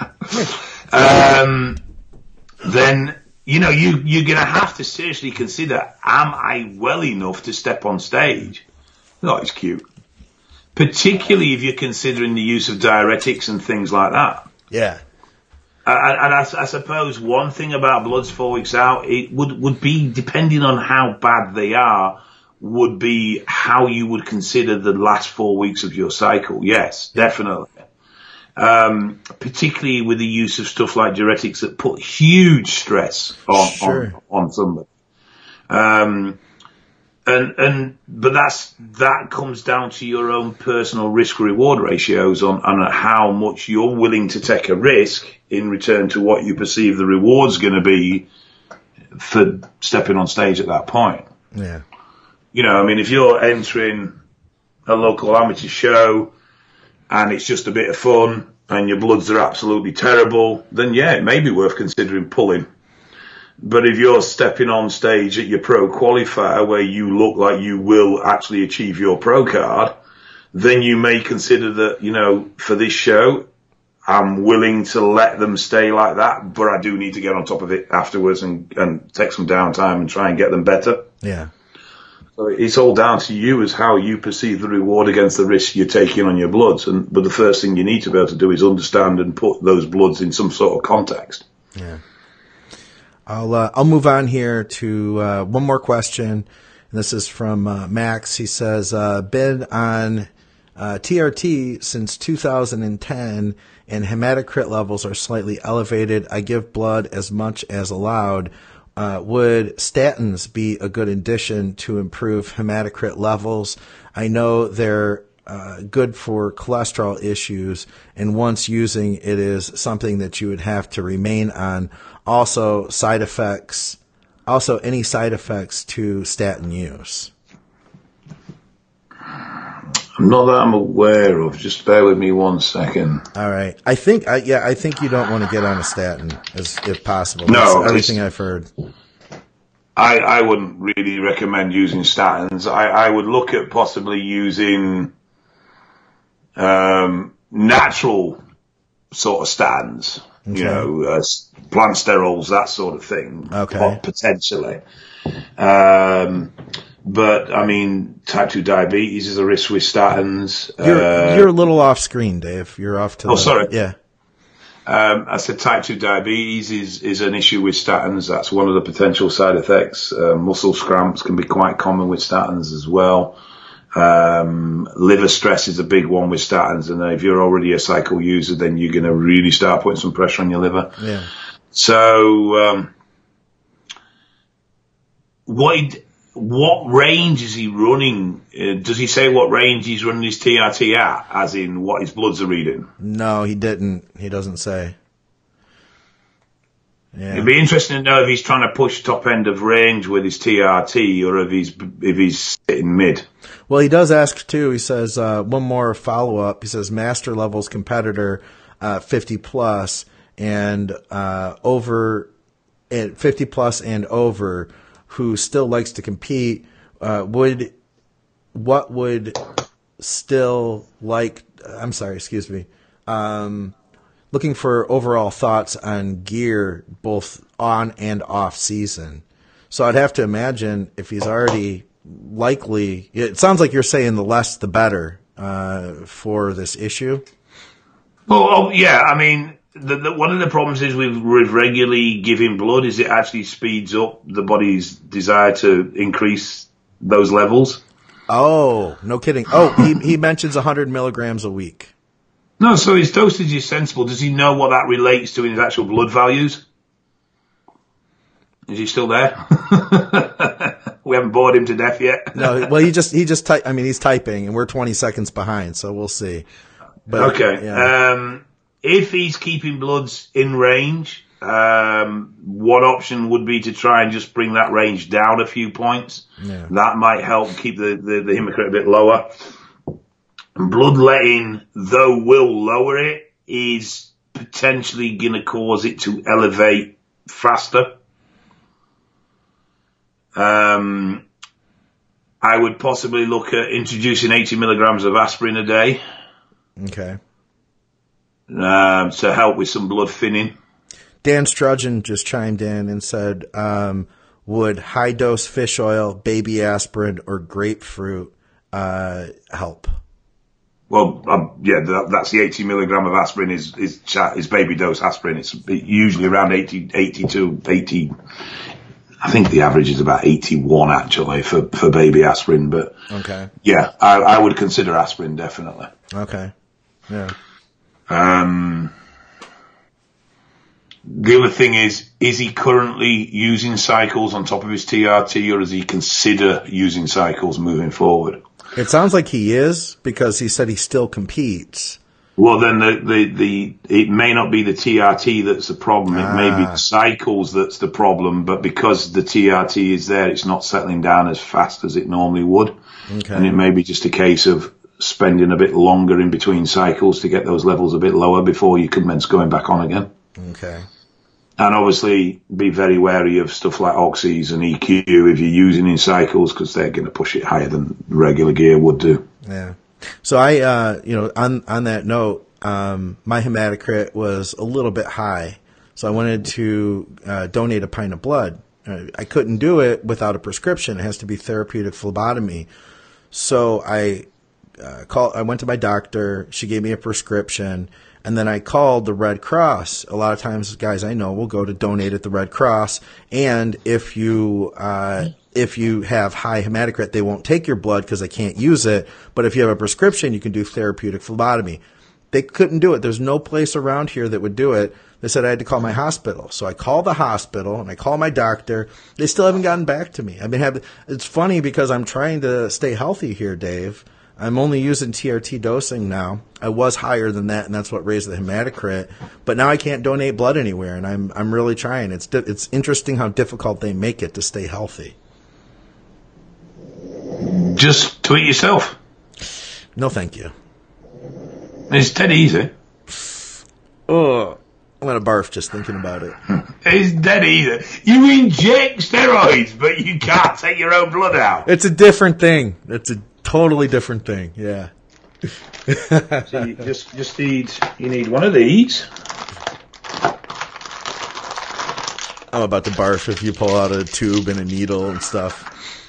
Then, you know, you're going to have to seriously consider, am I well enough to step on stage? Oh, it's cute. Particularly if you're considering the use of diuretics and things like that. Yeah. And I suppose one thing about bloods 4 weeks out, it would be, depending on how bad they are, would be how you would consider the last 4 weeks of your cycle. Yes, definitely. Particularly with the use of stuff like diuretics that put huge stress on somebody. But that comes down to your own personal risk-reward ratios on how much you're willing to take a risk in return to what you perceive the reward's going to be for stepping on stage at that point. Yeah. You know, I mean, if you're entering a local amateur show and it's just a bit of fun and your bloods are absolutely terrible, then yeah, it may be worth considering pulling. But if you're stepping on stage at your pro qualifier where you look like you will actually achieve your pro card, then you may consider that, you know, for this show, I'm willing to let them stay like that, but I do need to get on top of it afterwards and take some downtime and try and get them better. Yeah. So it's all down to you as how you perceive the reward against the risk you're taking on your bloods. But the first thing you need to be able to do is understand and put those bloods in some sort of context. Yeah. I'll move on here to one more question. And this is from Max. He says, been on TRT since 2010 and hematocrit levels are slightly elevated. I give blood as much as allowed. Would statins be a good addition to improve hematocrit levels? I know they're good for cholesterol issues, and once using it is something that you would have to remain on. Also, any side effects to statin use? Not that I'm aware of. Just bear with me 1 second. All right. I think you don't want to get on a statin if possible. No, that's everything I've heard. I wouldn't really recommend using statins. I would look at possibly using natural sort of statins. Okay. You know, plant sterols, that sort of thing. Okay. Potentially. But I mean, type 2 diabetes is a risk with statins. You're a little off screen, Dave. You're off to. Sorry. Yeah. I said type 2 diabetes is an issue with statins. That's one of the potential side effects. Muscle cramps can be quite common with statins as well. Liver stress is a big one with statins, and if you're already a cycle user, then you're going to really start putting some pressure on your liver. Yeah. So, what range is he running? Does he say what range he's running his TRT at, as in what his bloods are reading? No, he didn't. He doesn't say. Yeah. It'd be interesting to know if he's trying to push top end of range with his TRT or if he's sitting mid. Well, he does ask too. He says one more follow up. He says master levels competitor 50 plus and over at 50 plus and over who still likes to compete. Looking for overall thoughts on gear, both on and off season. So I'd have to imagine if he's already likely, it sounds like you're saying the less the better for this issue. Well, yeah, I mean, one of the problems is with regularly giving blood is it actually speeds up the body's desire to increase those levels. Oh, no kidding. Oh, he mentions 100 milligrams a week. No, so his dosage is sensible. Does he know what that relates to in his actual blood values? Is he still there? We haven't bored him to death yet. No, well, he just he's typing, and we're 20 seconds behind, so we'll see. But, okay. Yeah. If he's keeping bloods in range, one option would be to try and just bring that range down a few points. Yeah. That might help keep the hematocrit a bit lower. Bloodletting, though, will lower it, is potentially going to cause it to elevate faster. I would possibly look at introducing 80 milligrams of aspirin a day. Okay. To help with some blood thinning. Dan Strudgeon just chimed in and said, would high dose fish oil, baby aspirin, or grapefruit help? Well, that's the 80 milligram of aspirin is baby dose aspirin. It's usually around 80 to 80. I think the average is about 81 actually for baby aspirin. But okay, yeah, I would consider aspirin definitely. Okay, yeah. The other thing is he currently using cycles on top of his TRT, or does he consider using cycles moving forward? It sounds like he is, because he said he still competes. Well, then it may not be the TRT that's the problem. It may be the cycles that's the problem, but because the TRT is there, it's not settling down as fast as it normally would. Okay. And it may be just a case of spending a bit longer in between cycles to get those levels a bit lower before you commence going back on again. Okay. And obviously be very wary of stuff like oxys and EQ if you're using in cycles, because they're going to push it higher than regular gear would do. Yeah. So I, on that note, my hematocrit was a little bit high. So I wanted to donate a pint of blood. I couldn't do it without a prescription. It has to be therapeutic phlebotomy. So I went to my doctor. She gave me a prescription. And then I called the Red Cross. A lot of times, guys I know will go to donate at the Red Cross. And if you have high hematocrit, they won't take your blood because they can't use it. But if you have a prescription, you can do therapeutic phlebotomy. They couldn't do it. There's no place around here that would do it. They said I had to call my hospital. So I called the hospital and I called my doctor. They still haven't gotten back to me. It's funny because I'm trying to stay healthy here, Dave. I'm only using TRT dosing now. I was higher than that, and that's what raised the hematocrit. But now I can't donate blood anywhere, and I'm really trying. It's interesting how difficult they make it to stay healthy. Just do it yourself. No, thank you. It's dead easy. Oh, I'm gonna barf just thinking about it. It's dead easy. You inject steroids, but you can't take your own blood out. It's a different thing. It's a totally different thing. Yeah. So you just need one of these. I'm about to barf if you pull out a tube and a needle and stuff.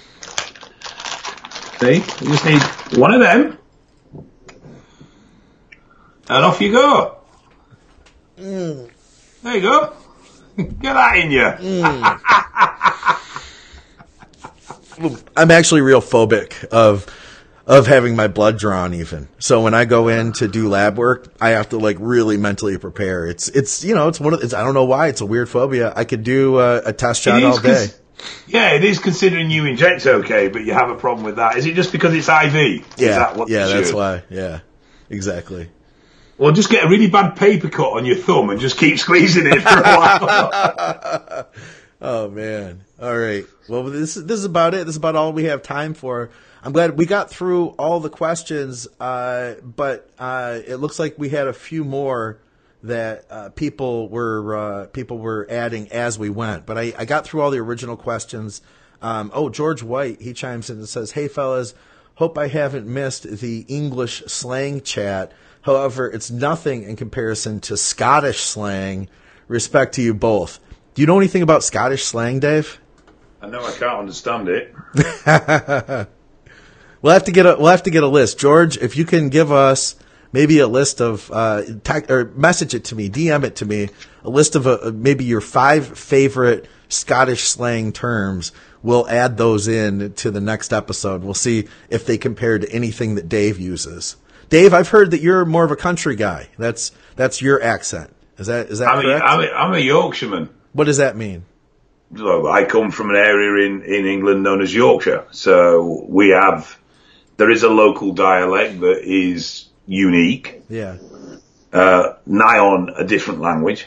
See, you just need one of them, and off you go. There you go. Get that in you. I'm actually real phobic of having my blood drawn even. So when I go in to do lab work, I have to really mentally prepare. It's I don't know why, it's a weird phobia. I could do a test shot all day. Yeah, it is considering you inject okay, but you have a problem with that. Is it just because it's IV? Yeah, that's why. Yeah, exactly. Well, just get a really bad paper cut on your thumb and just keep squeezing it for a while. Oh man. All right. Well, this is about it. This is about all we have time for. I'm glad we got through all the questions, but it looks like we had a few more that people were adding as we went. But I got through all the original questions. George White, he chimes in and says, "Hey fellas, hope I haven't missed the English slang chat. However, it's nothing in comparison to Scottish slang. Respect to you both." Do you know anything about Scottish slang, Dave? I know I can't understand it. We'll have to get a list, George. If you can give us maybe a list of or message it to me, DM it to me, a list of maybe your 5 favorite Scottish slang terms. We'll add those in to the next episode. We'll see if they compare to anything that Dave uses. Dave, I've heard that you're more of a country guy. That's your accent. Is that correct? I'm a Yorkshireman. What does that mean? I come from an area in England known as Yorkshire. So there is a local dialect that is unique. Yeah. Nigh on a different language.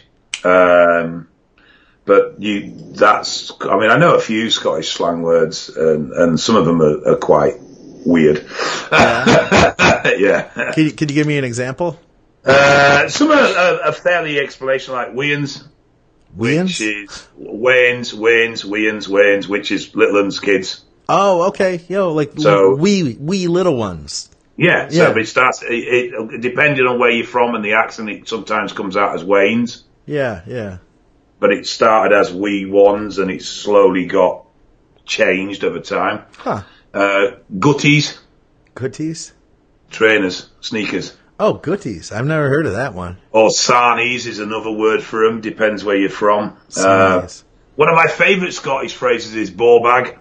But I know a few Scottish slang words, and some of them are quite weird. Yeah. Yeah. Could you give me an example? Some are fairly explanation, like weans. Weans? Which is weans, which is little uns, kids. Oh, okay. So- wee little ones. Yeah, Yeah. so it starts, it depending on where you're from and the accent, it sometimes comes out as wains. Yeah, yeah. But it started as wee ones and it slowly got changed over time. Huh. Gutties, Gooties? trainers, sneakers. Oh, gooties. I've never heard of that one. Or sarnies is another word for them, depends where you're from. Sarnies. One of my favourite Scottish phrases is ball bag.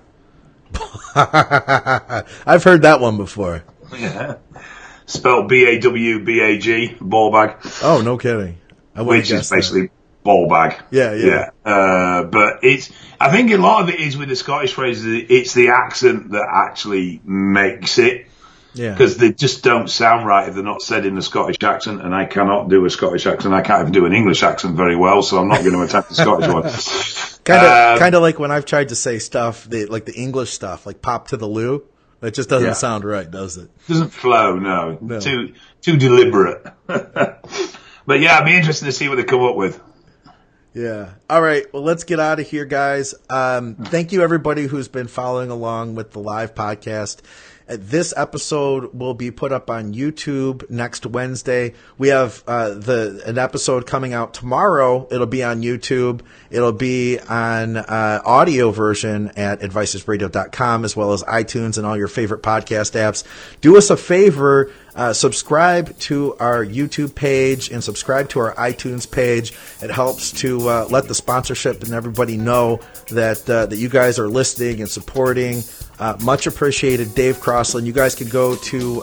I've heard that one before. Yeah. Spelled B-A-W-B-A-G, ball bag. Oh, no kidding. I wouldn't Which is guess that. basically ball bag. Yeah. But I think a lot of it is with the Scottish phrases, it's the accent that actually makes it. Yeah. Because they just don't sound right if they're not said in a Scottish accent, and I cannot do a Scottish accent. I can't even do an English accent very well, so I'm not going to attack the Scottish one. Kind of like when I've tried to say stuff, like the English stuff, like pop to the loo. That just doesn't sound right, does it? Doesn't flow, no. No. Too deliberate. But yeah, I'd be interested to see what they come up with. Yeah. All right. Well, let's get out of here, guys. Thank you, everybody who's been following along with the live podcast. This episode will be put up on YouTube next Wednesday. We have an episode coming out tomorrow. It'll be on YouTube. It'll be on audio version at advicesradio.com, as well as iTunes and all your favorite podcast apps. Do us a favor. Subscribe to our YouTube page and subscribe to our iTunes page. It helps to let the sponsorship and everybody know that you guys are listening and supporting. Much appreciated, Dave Crossland. You guys can go to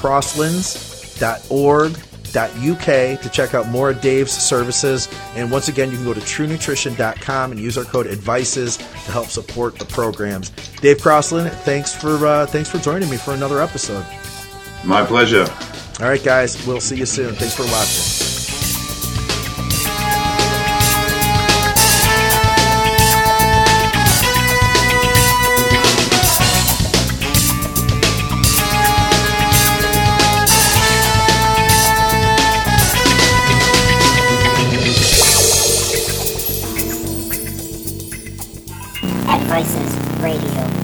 crosslands.org.uk to check out more of Dave's services. And once again, you can go to truenutrition.com and use our code ADVICES to help support the programs. Dave Crossland, thanks for joining me for another episode. My pleasure. All right, guys, we'll see you soon. Thanks for watching. Advices Radio.